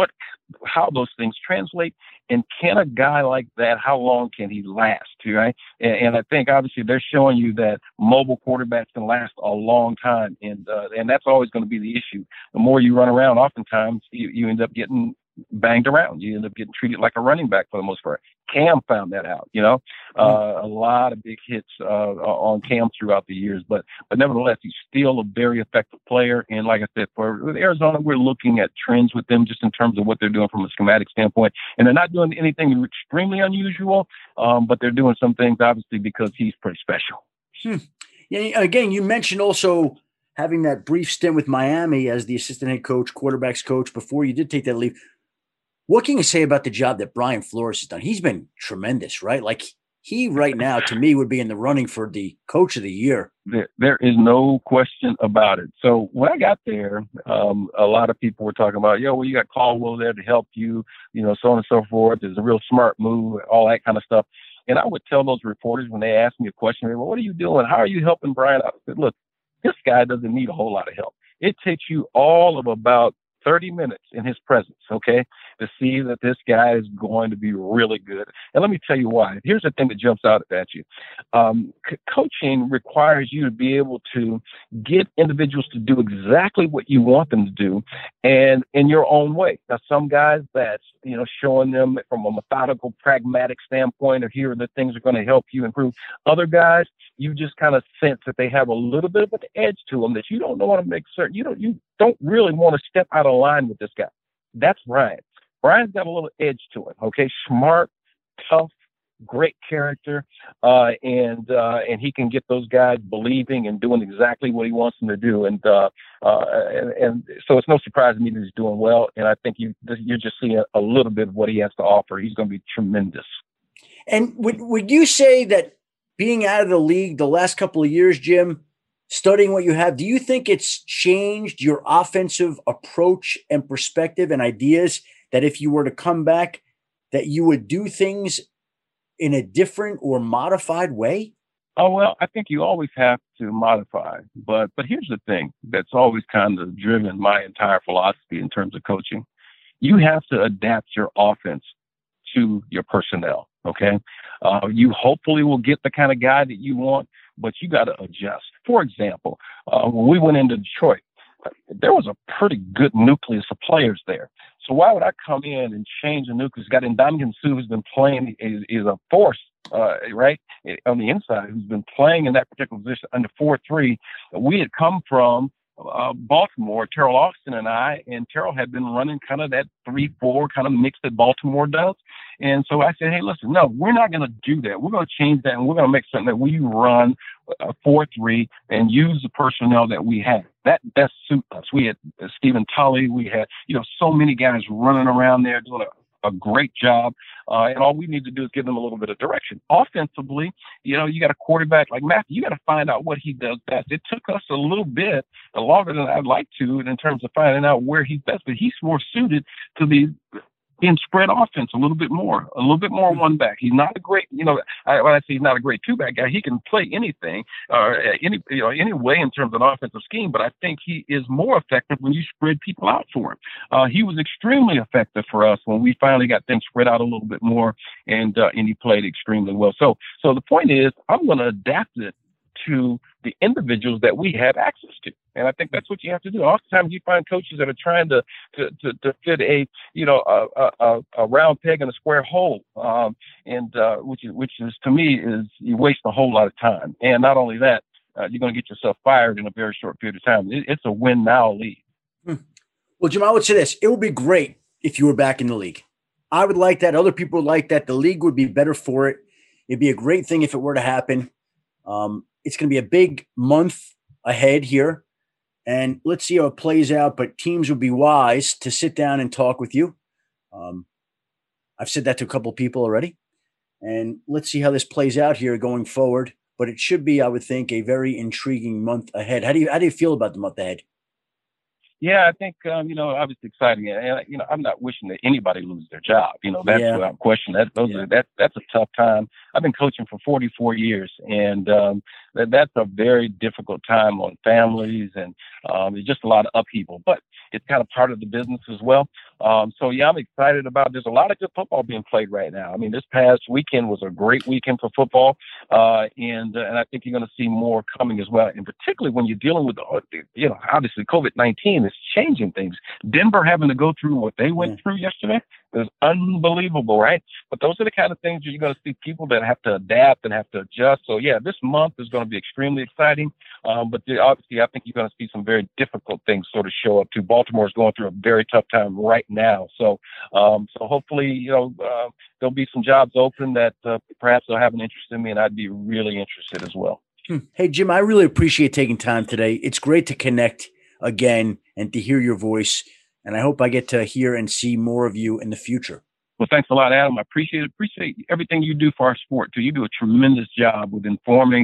how those things translate, and can a guy like that, how long can he last, right? And I think obviously they're showing you that mobile quarterbacks can last a long time, and that's always going to be the issue. The more you run around, oftentimes you end up getting banged around. You end up getting treated like a running back for the most part. Cam found that out, a lot of big hits on Cam throughout the years, but nevertheless, he's still a very effective player. And like I said, with Arizona, we're looking at trends with them just in terms of what they're doing from a schematic standpoint. And they're not doing anything extremely unusual, but they're doing some things obviously because he's pretty special. Yeah. Again, you mentioned also having that brief stint with Miami as the assistant head coach, quarterbacks coach before you did take that leave. What can you say about the job that Brian Flores has done? He's been tremendous, right? Like he right now, to me, would be in the running for the coach of the year. There is no question about it. So when I got there, a lot of people were talking about, you got Caldwell there to help you, so on and so forth. It's a real smart move, all that kind of stuff. And I would tell those reporters when they asked me a question, well, what are you doing? How are you helping Brian? I said, look, this guy doesn't need a whole lot of help. It takes you all of about 30 minutes in his presence, okay, to see that this guy is going to be really good. And let me tell you why. Here's the thing that jumps out at you. Coaching requires you to be able to get individuals to do exactly what you want them to do and in your own way. Now, some guys that's, showing them from a methodical, pragmatic standpoint of here are the things that are going to help you improve. Other guys, you just kind of sense that they have a little bit of an edge to them that you don't know how to make certain. You don't really want to step out of line with this guy. That's Brian. Brian's got a little edge to him, okay? Smart, tough, great character, and he can get those guys believing and doing exactly what he wants them to do. And so it's no surprise to me that he's doing well. And I think you're just seeing a little bit of what he has to offer. He's going to be tremendous. And would you say that being out of the league the last couple of years, Jim, studying what you have, do you think it's changed your offensive approach and perspective and ideas that if you were to come back, that you would do things in a different or modified way? Oh, well, I think you always have to modify. But here's the thing that's always kind of driven my entire philosophy in terms of coaching. You have to adapt your offense to your personnel, okay? You hopefully will get the kind of guy that you want, but you got to adjust. For example, when we went into Detroit, there was a pretty good nucleus of players there. So why would I come in and change the nucleus? Got Ndamukong Suh, who's been playing, is a force, right, on the inside, who's been playing in that particular position under 4-3. We had come from Baltimore, Terrell Austin and I, and Terrell had been running kind of that 3-4 kind of mix that Baltimore does. And so I said, hey, listen, no, we're not going to do that. We're going to change that, and we're going to make something that we run 4-3 and use the personnel that we have. That best suit us. We had Stephen Tully. We had, so many guys running around there doing a great job. And all we need to do is give them a little bit of direction. Offensively, you got a quarterback like Matthew. You got to find out what he does best. It took us a little bit longer than I'd like to in terms of finding out where he's best, but he's more suited to the in spread offense a little bit more one back. He's not a great, when I say he's not a great two back guy, he can play anything, any way in terms of an offensive scheme. But I think he is more effective when you spread people out for him. He was extremely effective for us when we finally got things spread out a little bit more, and he played extremely well. So the point is, I'm going to adapt it to the individuals that we have access to. And I think that's what you have to do. Oftentimes you find coaches that are trying to fit a round peg in a square hole. Which is to me is you waste a whole lot of time. And not only that, you're going to get yourself fired in a very short period of time. It's a win now league. Well, Jim, I would say this. It would be great if you were back in the league. I would like that. Other people would like that. The league would be better for it. It'd be a great thing if it were to happen. It's going to be a big month ahead here, and let's see how it plays out. But teams would be wise to sit down and talk with you. I've said that to a couple of people already, and let's see how this plays out here going forward. But it should be, I would think, a very intriguing month ahead. How do you feel about the month ahead? Yeah, I think, obviously exciting. And, I'm not wishing that anybody lose their job. That's without question. That's a tough time. I've been coaching for 44 years, and that's a very difficult time on families, and there's just a lot of upheaval. But it's kind of part of the business as well. I'm excited about. There's a lot of good football being played right now. I mean, this past weekend was a great weekend for football, and I think you're going to see more coming as well. And particularly when you're dealing with, obviously COVID-19 is changing things. Denver having to go through what they went through yesterday is unbelievable, right? But those are the kind of things that you're going to see people that have to adapt and have to adjust. So yeah, this month is going to be extremely exciting. But obviously, I think you're going to see some very difficult things sort of show up too. Baltimore is going through a very tough time right now. So hopefully, there'll be some jobs open that perhaps they'll have an interest in me, and I'd be really interested as well. Hey, Jim, I really appreciate taking time today. It's great to connect again and to hear your voice. And I hope I get to hear and see more of you in the future. Well, thanks a lot, Adam. I appreciate it. Appreciate everything you do for our sport, too. You do a tremendous job with informing,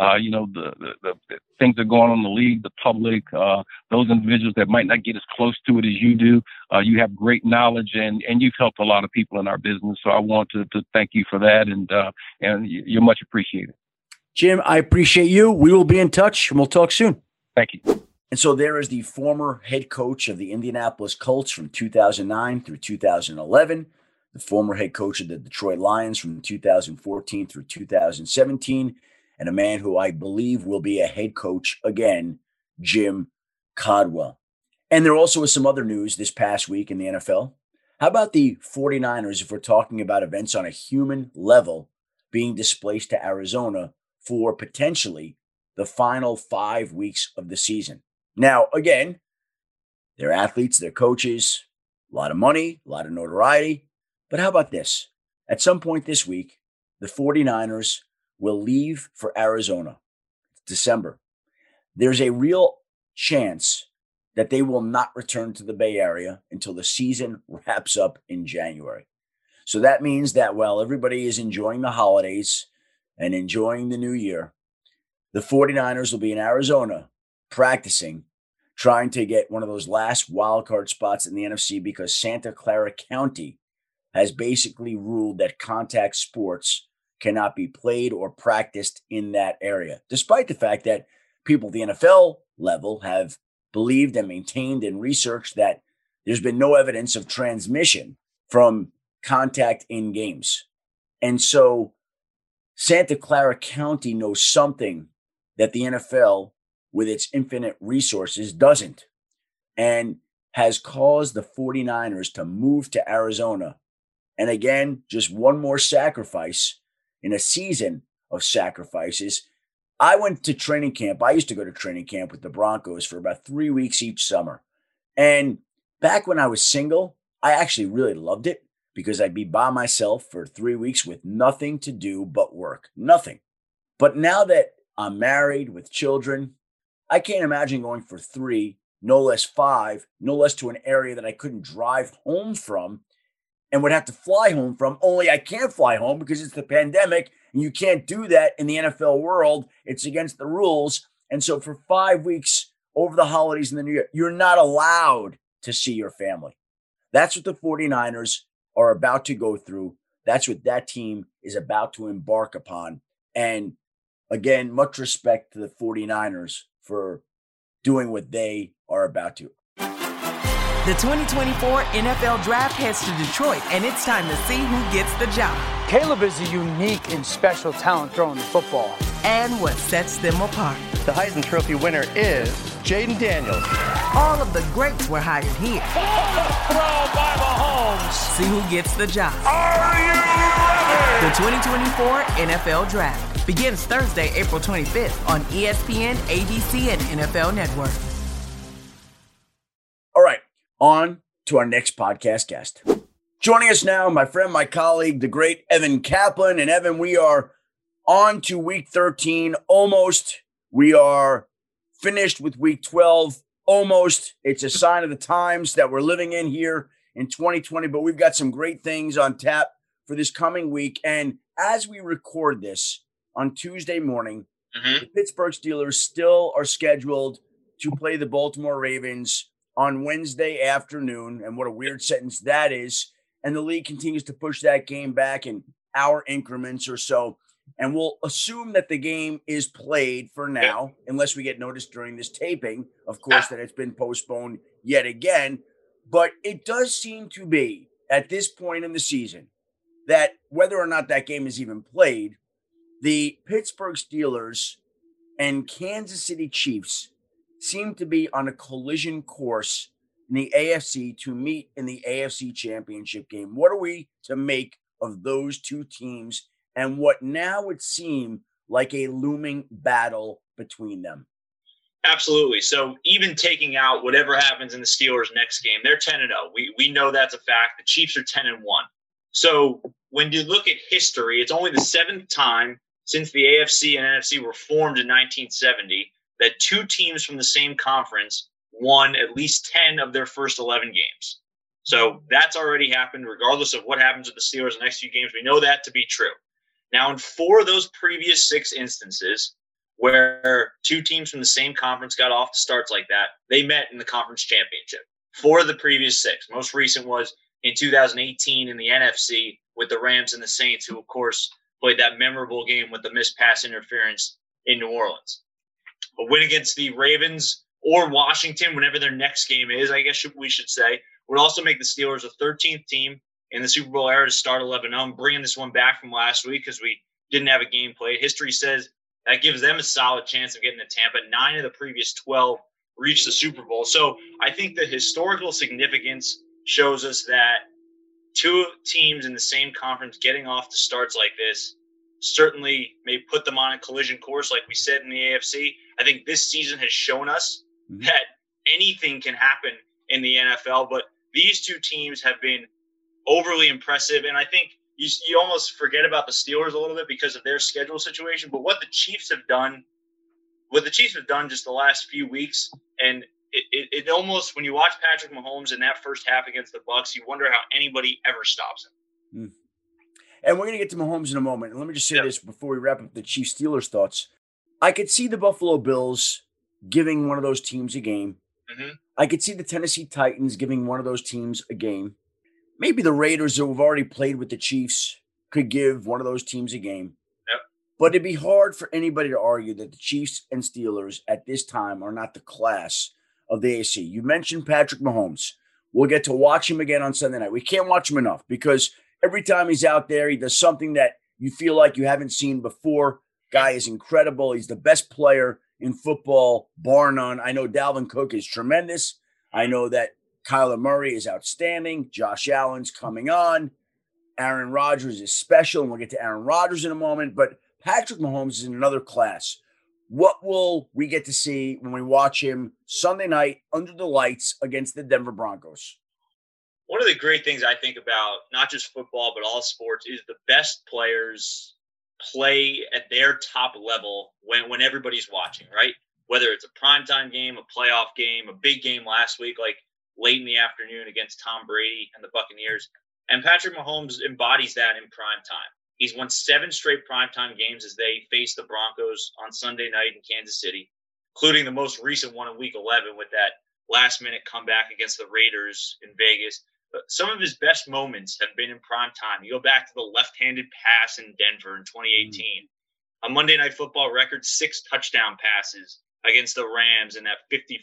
the things that are going on in the league, the public, those individuals that might not get as close to it as you do. You have great knowledge, and you've helped a lot of people in our business. So I want to thank you for that, and you're much appreciated. Jim, I appreciate you. We will be in touch, and we'll talk soon. Thank you. And so there is the former head coach of the Indianapolis Colts from 2009 through 2011, the former head coach of the Detroit Lions from 2014 through 2017, and a man who I believe will be a head coach again, Jim Caldwell. And there also was some other news this past week in the NFL. How about the 49ers, if we're talking about events on a human level, being displaced to Arizona for potentially the final 5 weeks of the season? Now, again, they're athletes, they're coaches, a lot of money, a lot of notoriety. But how about this? At some point this week, the 49ers will leave for Arizona, December. There's a real chance that they will not return to the Bay Area until the season wraps up in January. So that means that while everybody is enjoying the holidays and enjoying the new year, the 49ers will be in Arizona practicing, trying to get one of those last wildcard spots in the NFC because Santa Clara County has basically ruled that contact sports cannot be played or practiced in that area, despite the fact that people at the NFL level have believed and maintained and researched that there's been no evidence of transmission from contact in games. And so Santa Clara County knows something that the NFL, with its infinite resources, doesn't, and has caused the 49ers to move to Arizona. And again, just one more sacrifice in a season of sacrifices. I went to training camp. I used to go to training camp with the Broncos for about 3 weeks each summer. And back when I was single, I actually really loved it because I'd be by myself for 3 weeks with nothing to do but work. Nothing. But now that I'm married with children, I can't imagine going for 3, no less 5, no less to an area that I couldn't drive home from and would have to fly home from. Only I can't fly home because it's the pandemic and you can't do that in the NFL world. It's against the rules. And so for 5 weeks over the holidays and the New Year, you're not allowed to see your family. That's what the 49ers are about to go through. That's what that team is about to embark upon. And again, much respect to the 49ers for doing what they are about to. The 2024 NFL Draft heads to Detroit, and it's time to see who gets the job. Caleb is a unique and special talent throwing the football. And what sets them apart. The Heisman Trophy winner is Jaden Daniels. All of the greats were hired here. Throw by Mahomes. See who gets the job. Are you ready? The 2024 NFL Draft begins Thursday, April 25th on ESPN, ABC, and NFL Network. All right, on to our next podcast guest. Joining us now, my friend, my colleague, the great Evan Kaplan. And Evan, we are on to week 13, almost. We are finished with week 12, almost. It's a sign of the times that we're living in here in 2020, but we've got some great things on tap for this coming week. And as we record this on Tuesday morning, the Pittsburgh Steelers still are scheduled to play the Baltimore Ravens on Wednesday afternoon. And what a weird sentence that is. And the league continues to push that game back in hour increments or so. And we'll assume that the game is played for now, unless we get notice during this taping, of course, that it's been postponed yet again. But it does seem to be, at this point in the season, that whether or not that game is even played, the Pittsburgh Steelers and Kansas City Chiefs seem to be on a collision course in the AFC to meet in the AFC Championship game. What are we to make of those two teams and what now would seem like a looming battle between them? Absolutely. So even taking out whatever happens in the Steelers' next game, they're 10-0. We know that's a fact. The Chiefs are 10-1. So when you look at history, it's only the 7th time since the AFC and NFC were formed in 1970 that two teams from the same conference won at least 10 of their first 11 games. So that's already happened, regardless of what happens with the Steelers in the next few games. We know that to be true. Now, in 4 of those previous 6 instances where two teams from the same conference got off to starts like that, they met in the conference championship. 4 of the previous 6. Most recent was in 2018 in the NFC with the Rams and the Saints, who, of course, played that memorable game with the missed pass interference in New Orleans. A win against the Ravens or Washington, whenever their next game is, I guess we should say, would also make the Steelers the 13th team in the Super Bowl era to start 11-0. I'm bringing this one back from last week because we didn't have a game played. History says that gives them a solid chance of getting to Tampa. 9 of the previous 12 reached the Super Bowl. So I think the historical significance shows us that two teams in the same conference getting off to starts like this certainly may put them on a collision course, like we said in the AFC. I think this season has shown us that anything can happen in the NFL, but these two teams have been overly impressive. And I think you almost forget about the Steelers a little bit because of their schedule situation. But what the Chiefs have done just the last few weeks, and it almost, when you watch Patrick Mahomes in that first half against the Bucs, you wonder how anybody ever stops him. And we're going to get to Mahomes in a moment. And let me just say this before we wrap up the Chiefs-Steelers thoughts. I could see the Buffalo Bills giving one of those teams a game. Mm-hmm. I could see the Tennessee Titans giving one of those teams a game. Maybe the Raiders, who have already played with the Chiefs, could give one of those teams a game. Yep. But it'd be hard for anybody to argue that the Chiefs and Steelers at this time are not the class of the AFC. You mentioned Patrick Mahomes. We'll get to watch him again on Sunday night. We can't watch him enough because every time he's out there, he does something that you feel like you haven't seen before. Guy is incredible. He's the best player in football, bar none. I know Dalvin Cook is tremendous. I know that Kyler Murray is outstanding. Josh Allen's coming on. Aaron Rodgers is special, and we'll get to Aaron Rodgers in a moment. But Patrick Mahomes is in another class. What will we get to see when we watch him Sunday night under the lights against the Denver Broncos? One of the great things I think about, not just football, but all sports, is the best players play at their top level when everybody's watching, right? Whether it's a primetime game, a playoff game, a big game last week, like late in the afternoon against Tom Brady and the Buccaneers. And Patrick Mahomes embodies that in prime time. He's won 7 straight primetime games as they face the Broncos on Sunday night in Kansas City, including the most recent one in Week 11 with that last-minute comeback against the Raiders in Vegas. But some of his best moments have been in prime time. You go back to the left-handed pass in Denver in 2018. A Monday Night Football record 6 touchdown passes against the Rams in that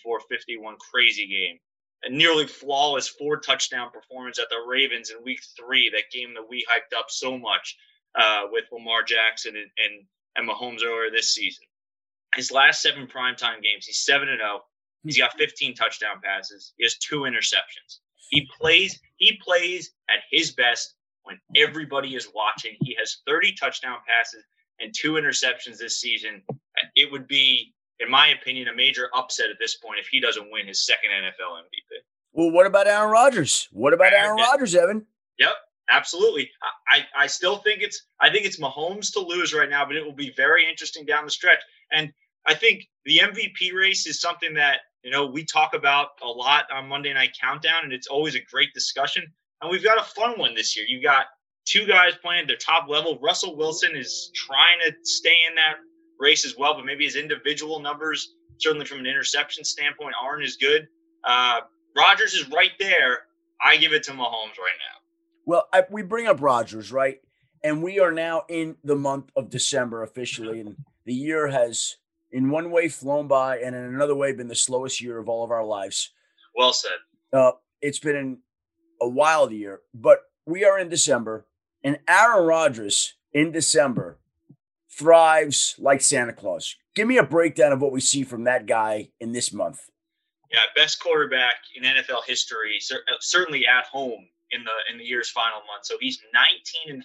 54-51 crazy game. A nearly flawless 4 touchdown performance at the Ravens in Week 3, that game that we hyped up so much with Lamar Jackson and Mahomes earlier this season. His last 7 primetime games, he's 7-0. He's got 15 touchdown passes. He has 2 interceptions. He plays at his best when everybody is watching. He has 30 touchdown passes and 2 interceptions this season. It would be, in my opinion, a major upset at this point if he doesn't win his second NFL MVP. Well, what about Aaron Rodgers? What about Aaron Rodgers, Evan? Yep, absolutely. I still think it's Mahomes to lose right now, but it will be very interesting down the stretch. And I think the MVP race is something that, we talk about a lot on Monday Night Countdown, and it's always a great discussion. And we've got a fun one this year. You've got 2 guys playing at their top level. Russell Wilson is trying to stay in that race as well, but maybe his individual numbers, certainly from an interception standpoint, aren't as good. Rodgers is right there. I give it to Mahomes right now. Well, we bring up Rodgers, right? And we are now in the month of December officially, and the year has in one way flown by and in another way been the slowest year of all of our lives. Well said. It's been a wild year, but we are in December, and Aaron Rodgers in December thrives like Santa Claus. Give me a breakdown of what we see from that guy in this month. Yeah, best quarterback in NFL history, certainly at home in the year's final month. So he's 19-3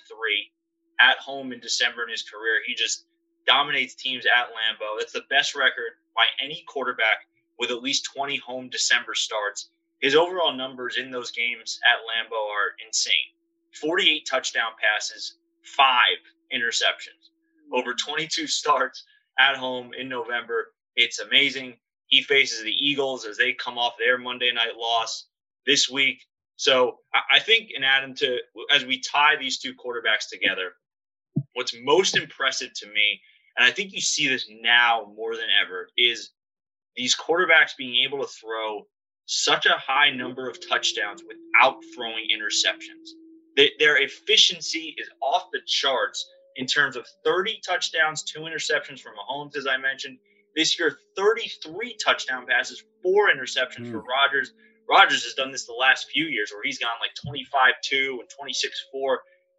at home in December in his career. He just dominates teams at Lambeau. That's the best record by any quarterback with at least 20 home December starts. His overall numbers in those games at Lambeau are insane. 48 touchdown passes, 5 interceptions. Over 22 starts at home in November. It's amazing. He faces the Eagles as they come off their Monday night loss this week. So I think, and Adam, as we tie these 2 quarterbacks together, what's most impressive to me, and I think you see this now more than ever, is these quarterbacks being able to throw such a high number of touchdowns without throwing interceptions. Their efficiency is off the charts in terms of 30 touchdowns, 2 interceptions for Mahomes, as I mentioned. This year, 33 touchdown passes, 4 interceptions for Rodgers. Rodgers has done this the last few years where he's gone like 25-2 and 26-4.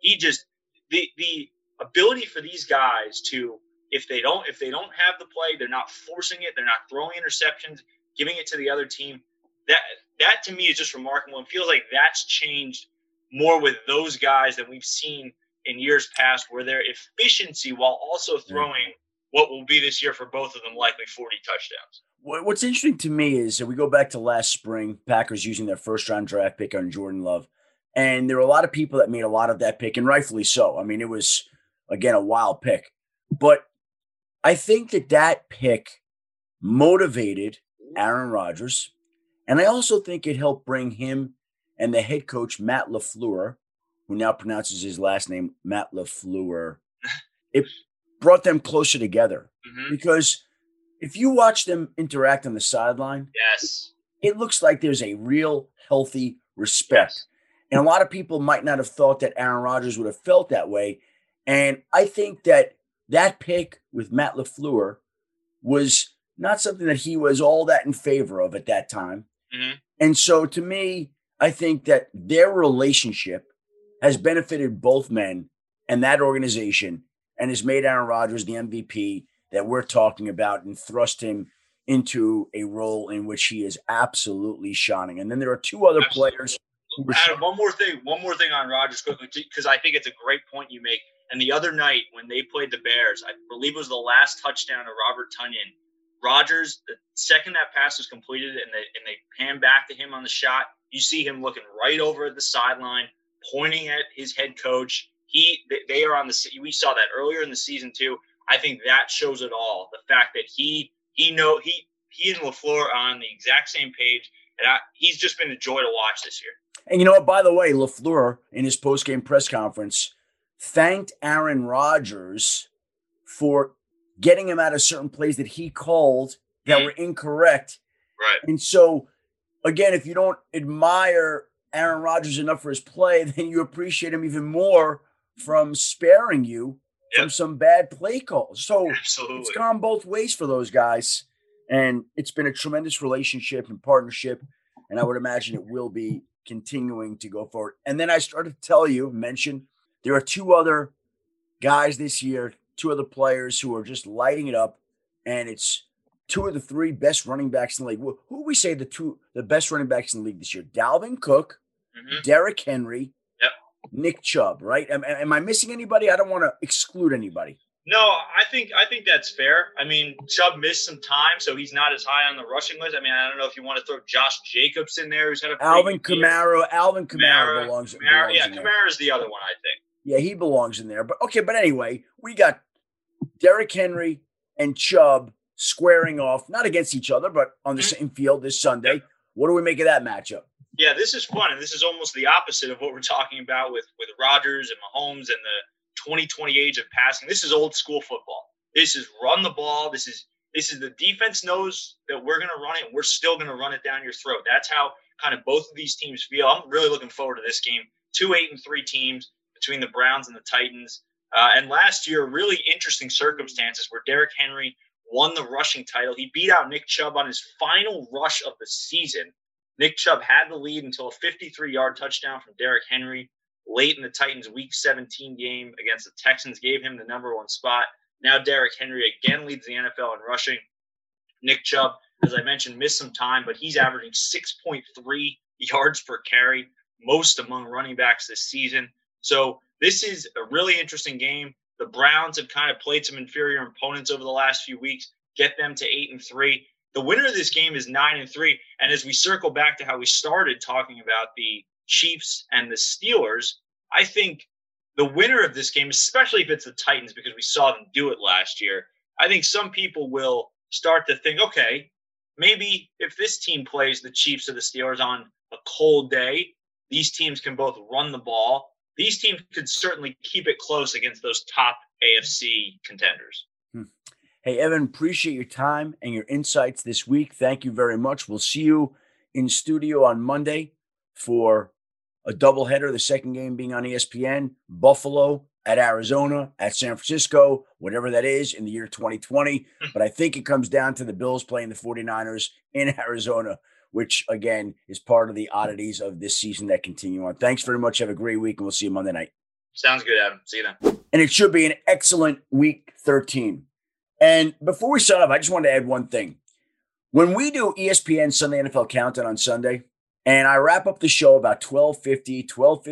The ability for these guys to, if they don't have the play, they're not forcing it, they're not throwing interceptions, giving it to the other team. That to me is just remarkable. It feels like that's changed more with those guys than we've seen in years past, where their efficiency while also throwing what will be this year for both of them likely 40 touchdowns. What's interesting to me is that we go back to last spring, Packers using their first-round draft pick on Jordan Love. And there were a lot of people that made a lot of that pick, and rightfully so. I mean, it was, again, a wild pick. But I think that pick motivated Aaron Rodgers. And I also think it helped bring him and the head coach, Matt LaFleur, who now pronounces his last name, Matt LaFleur, it brought them closer together. Because if you watch them interact on the sideline, yes, it looks like there's a real healthy respect. Yes. And a lot of people might not have thought that Aaron Rodgers would have felt that way. And I think that pick with Matt LaFleur was not something that he was all that in favor of at that time. And so to me, I think that their relationship has benefited both men and that organization and has made Aaron Rodgers the MVP that we're talking about and thrust him into a role in which he is absolutely shining. And then there are two other players. Adam, one more thing on Rodgers quickly, because I think it's a great point you make. And the other night when they played the Bears, I believe it was the last touchdown of Robert Tonyan. Rodgers, the second that pass was completed and they pan back to him on the shot, you see him looking right over at the sideline, pointing at his head coach. They are on the. We saw that earlier in the season too. I think that shows it all. The fact that he and LaFleur are on the exact same page, and he's just been a joy to watch this year. And you know what? By the way, LaFleur in his post-game press conference thanked Aaron Rodgers for getting him out of certain plays that he called that were incorrect. Right. And so, again, if you don't admire Aaron Rodgers enough for his play, then you appreciate him even more from sparing you from some bad play calls. So Absolutely. It's gone both ways for those guys. And it's been a tremendous relationship and partnership. And I would imagine it will be continuing to go forward. And then I started to mention there are two other guys this year, two other players who are just lighting it up. And it's two of the three best running backs in the league. Who we say the best running backs in the league this year? Dalvin Cook, Derrick Henry, Nick Chubb, right? Am I missing anybody? I don't want to exclude anybody. No, I think that's fair. I mean, Chubb missed some time, so he's not as high on the rushing list. I mean, I don't know if you want to throw Josh Jacobs in there, who's had a Alvin Kamara belongs in there. Kamara's the other one, I think. Yeah, he belongs in there. But anyway, we got Derrick Henry and Chubb squaring off, not against each other, but on the same field this Sunday. Yep. What do we make of that matchup? Yeah, this is fun, and this is almost the opposite of what we're talking about with Rodgers and Mahomes and the 2020 age of passing. This is old school football. This is run the ball. This is the defense knows that we're going to run it, and we're still going to run it down your throat. That's how kind of both of these teams feel. I'm really looking forward to this game. 2 8-3 teams between the Browns and the Titans. And last year, really interesting circumstances where Derrick Henry won the rushing title. He beat out Nick Chubb on his final rush of the season. Nick Chubb had the lead until a 53-yard touchdown from Derrick Henry late in the Titans' Week 17 game against the Texans gave him the number one spot. Now Derrick Henry again leads the NFL in rushing. Nick Chubb, as I mentioned, missed some time, but he's averaging 6.3 yards per carry, most among running backs this season. So this is a really interesting game. The Browns have kind of played some inferior opponents over the last few weeks, get them to 8-3. The winner of this game is 9-3. And as we circle back to how we started talking about the Chiefs and the Steelers, I think the winner of this game, especially if it's the Titans, because we saw them do it last year, I think some people will start to think, okay, maybe if this team plays the Chiefs or the Steelers on a cold day, these teams can both run the ball. These teams could certainly keep it close against those top AFC contenders. Hey, Evan, appreciate your time and your insights this week. Thank you very much. We'll see you in studio on Monday for a doubleheader, the second game being on ESPN, Buffalo at Arizona, at San Francisco, whatever that is in the year 2020. But I think it comes down to the Bills playing the 49ers in Arizona, which, again, is part of the oddities of this season that continue on. Thanks very much. Have a great week, and we'll see you Monday night. Sounds good, Adam. See you then. And it should be an excellent Week 13. And before we sign off, I just wanted to add one thing. When we do ESPN Sunday NFL Countdown on Sunday, and I wrap up the show about 12:50,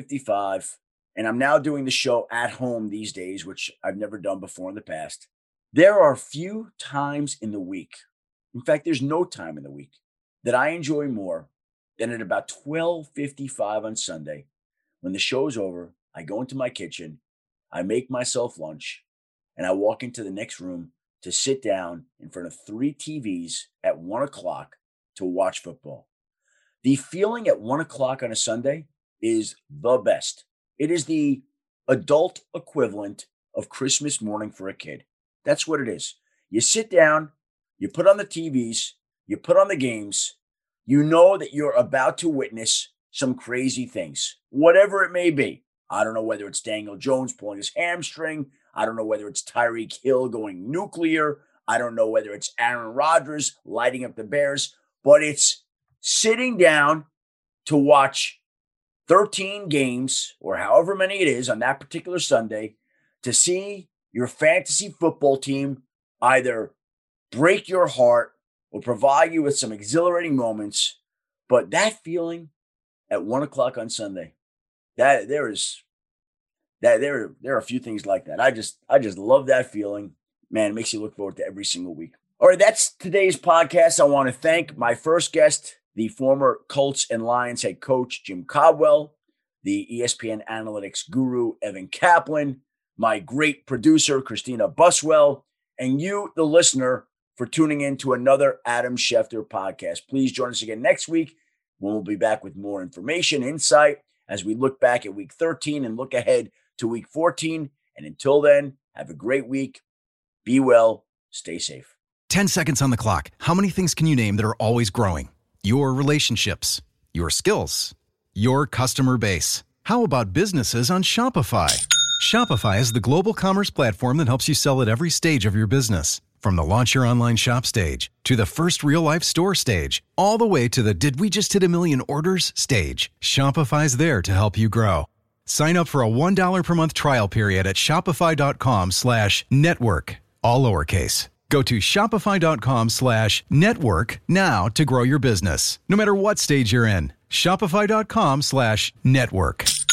12:55, and I'm now doing the show at home these days, which I've never done before in the past, there are few times in the week, in fact, there's no time in the week, that I enjoy more than at about 12:55 on Sunday when the show's over, I go into my kitchen, I make myself lunch, and I walk into the next room to sit down in front of 3 TVs at 1 o'clock to watch football. The feeling at 1 o'clock on a Sunday is the best. It is the adult equivalent of Christmas morning for a kid. That's what it is. You sit down, you put on the TVs, you put on the games, you know that you're about to witness some crazy things, whatever it may be. I don't know whether it's Daniel Jones pulling his hamstring. I don't know whether it's Tyreek Hill going nuclear. I don't know whether it's Aaron Rodgers lighting up the Bears, but it's sitting down to watch 13 games or however many it is on that particular Sunday to see your fantasy football team either break your heart or provide you with some exhilarating moments. But that feeling at 1 o'clock on Sunday, there are a few things like that. I just love that feeling. Man, it makes you look forward to every single week. All right, that's today's podcast. I want to thank my first guest, the former Colts and Lions head coach, Jim Caldwell, the ESPN analytics guru, Evan Kaplan, my great producer, Christina Buswell, and you, the listener, for tuning in to another Adam Schefter podcast. Please join us again next week when we'll be back with more information, insight, as we look back at week 13 and look ahead to week 14. And until then, have a great week. Be well. Stay safe. 10 seconds on the clock. How many things can you name that are always growing? Your relationships, your skills, your customer base. How about businesses on Shopify? Shopify is the global commerce platform that helps you sell at every stage of your business. From the launch your online shop stage to the first real life store stage, all the way to the did we just hit a million orders stage. Shopify's there to help you grow. Sign up for a $1 per month trial period at shopify.com/network, all lowercase. Go to shopify.com/network now to grow your business, no matter what stage you're in. Shopify.com/network.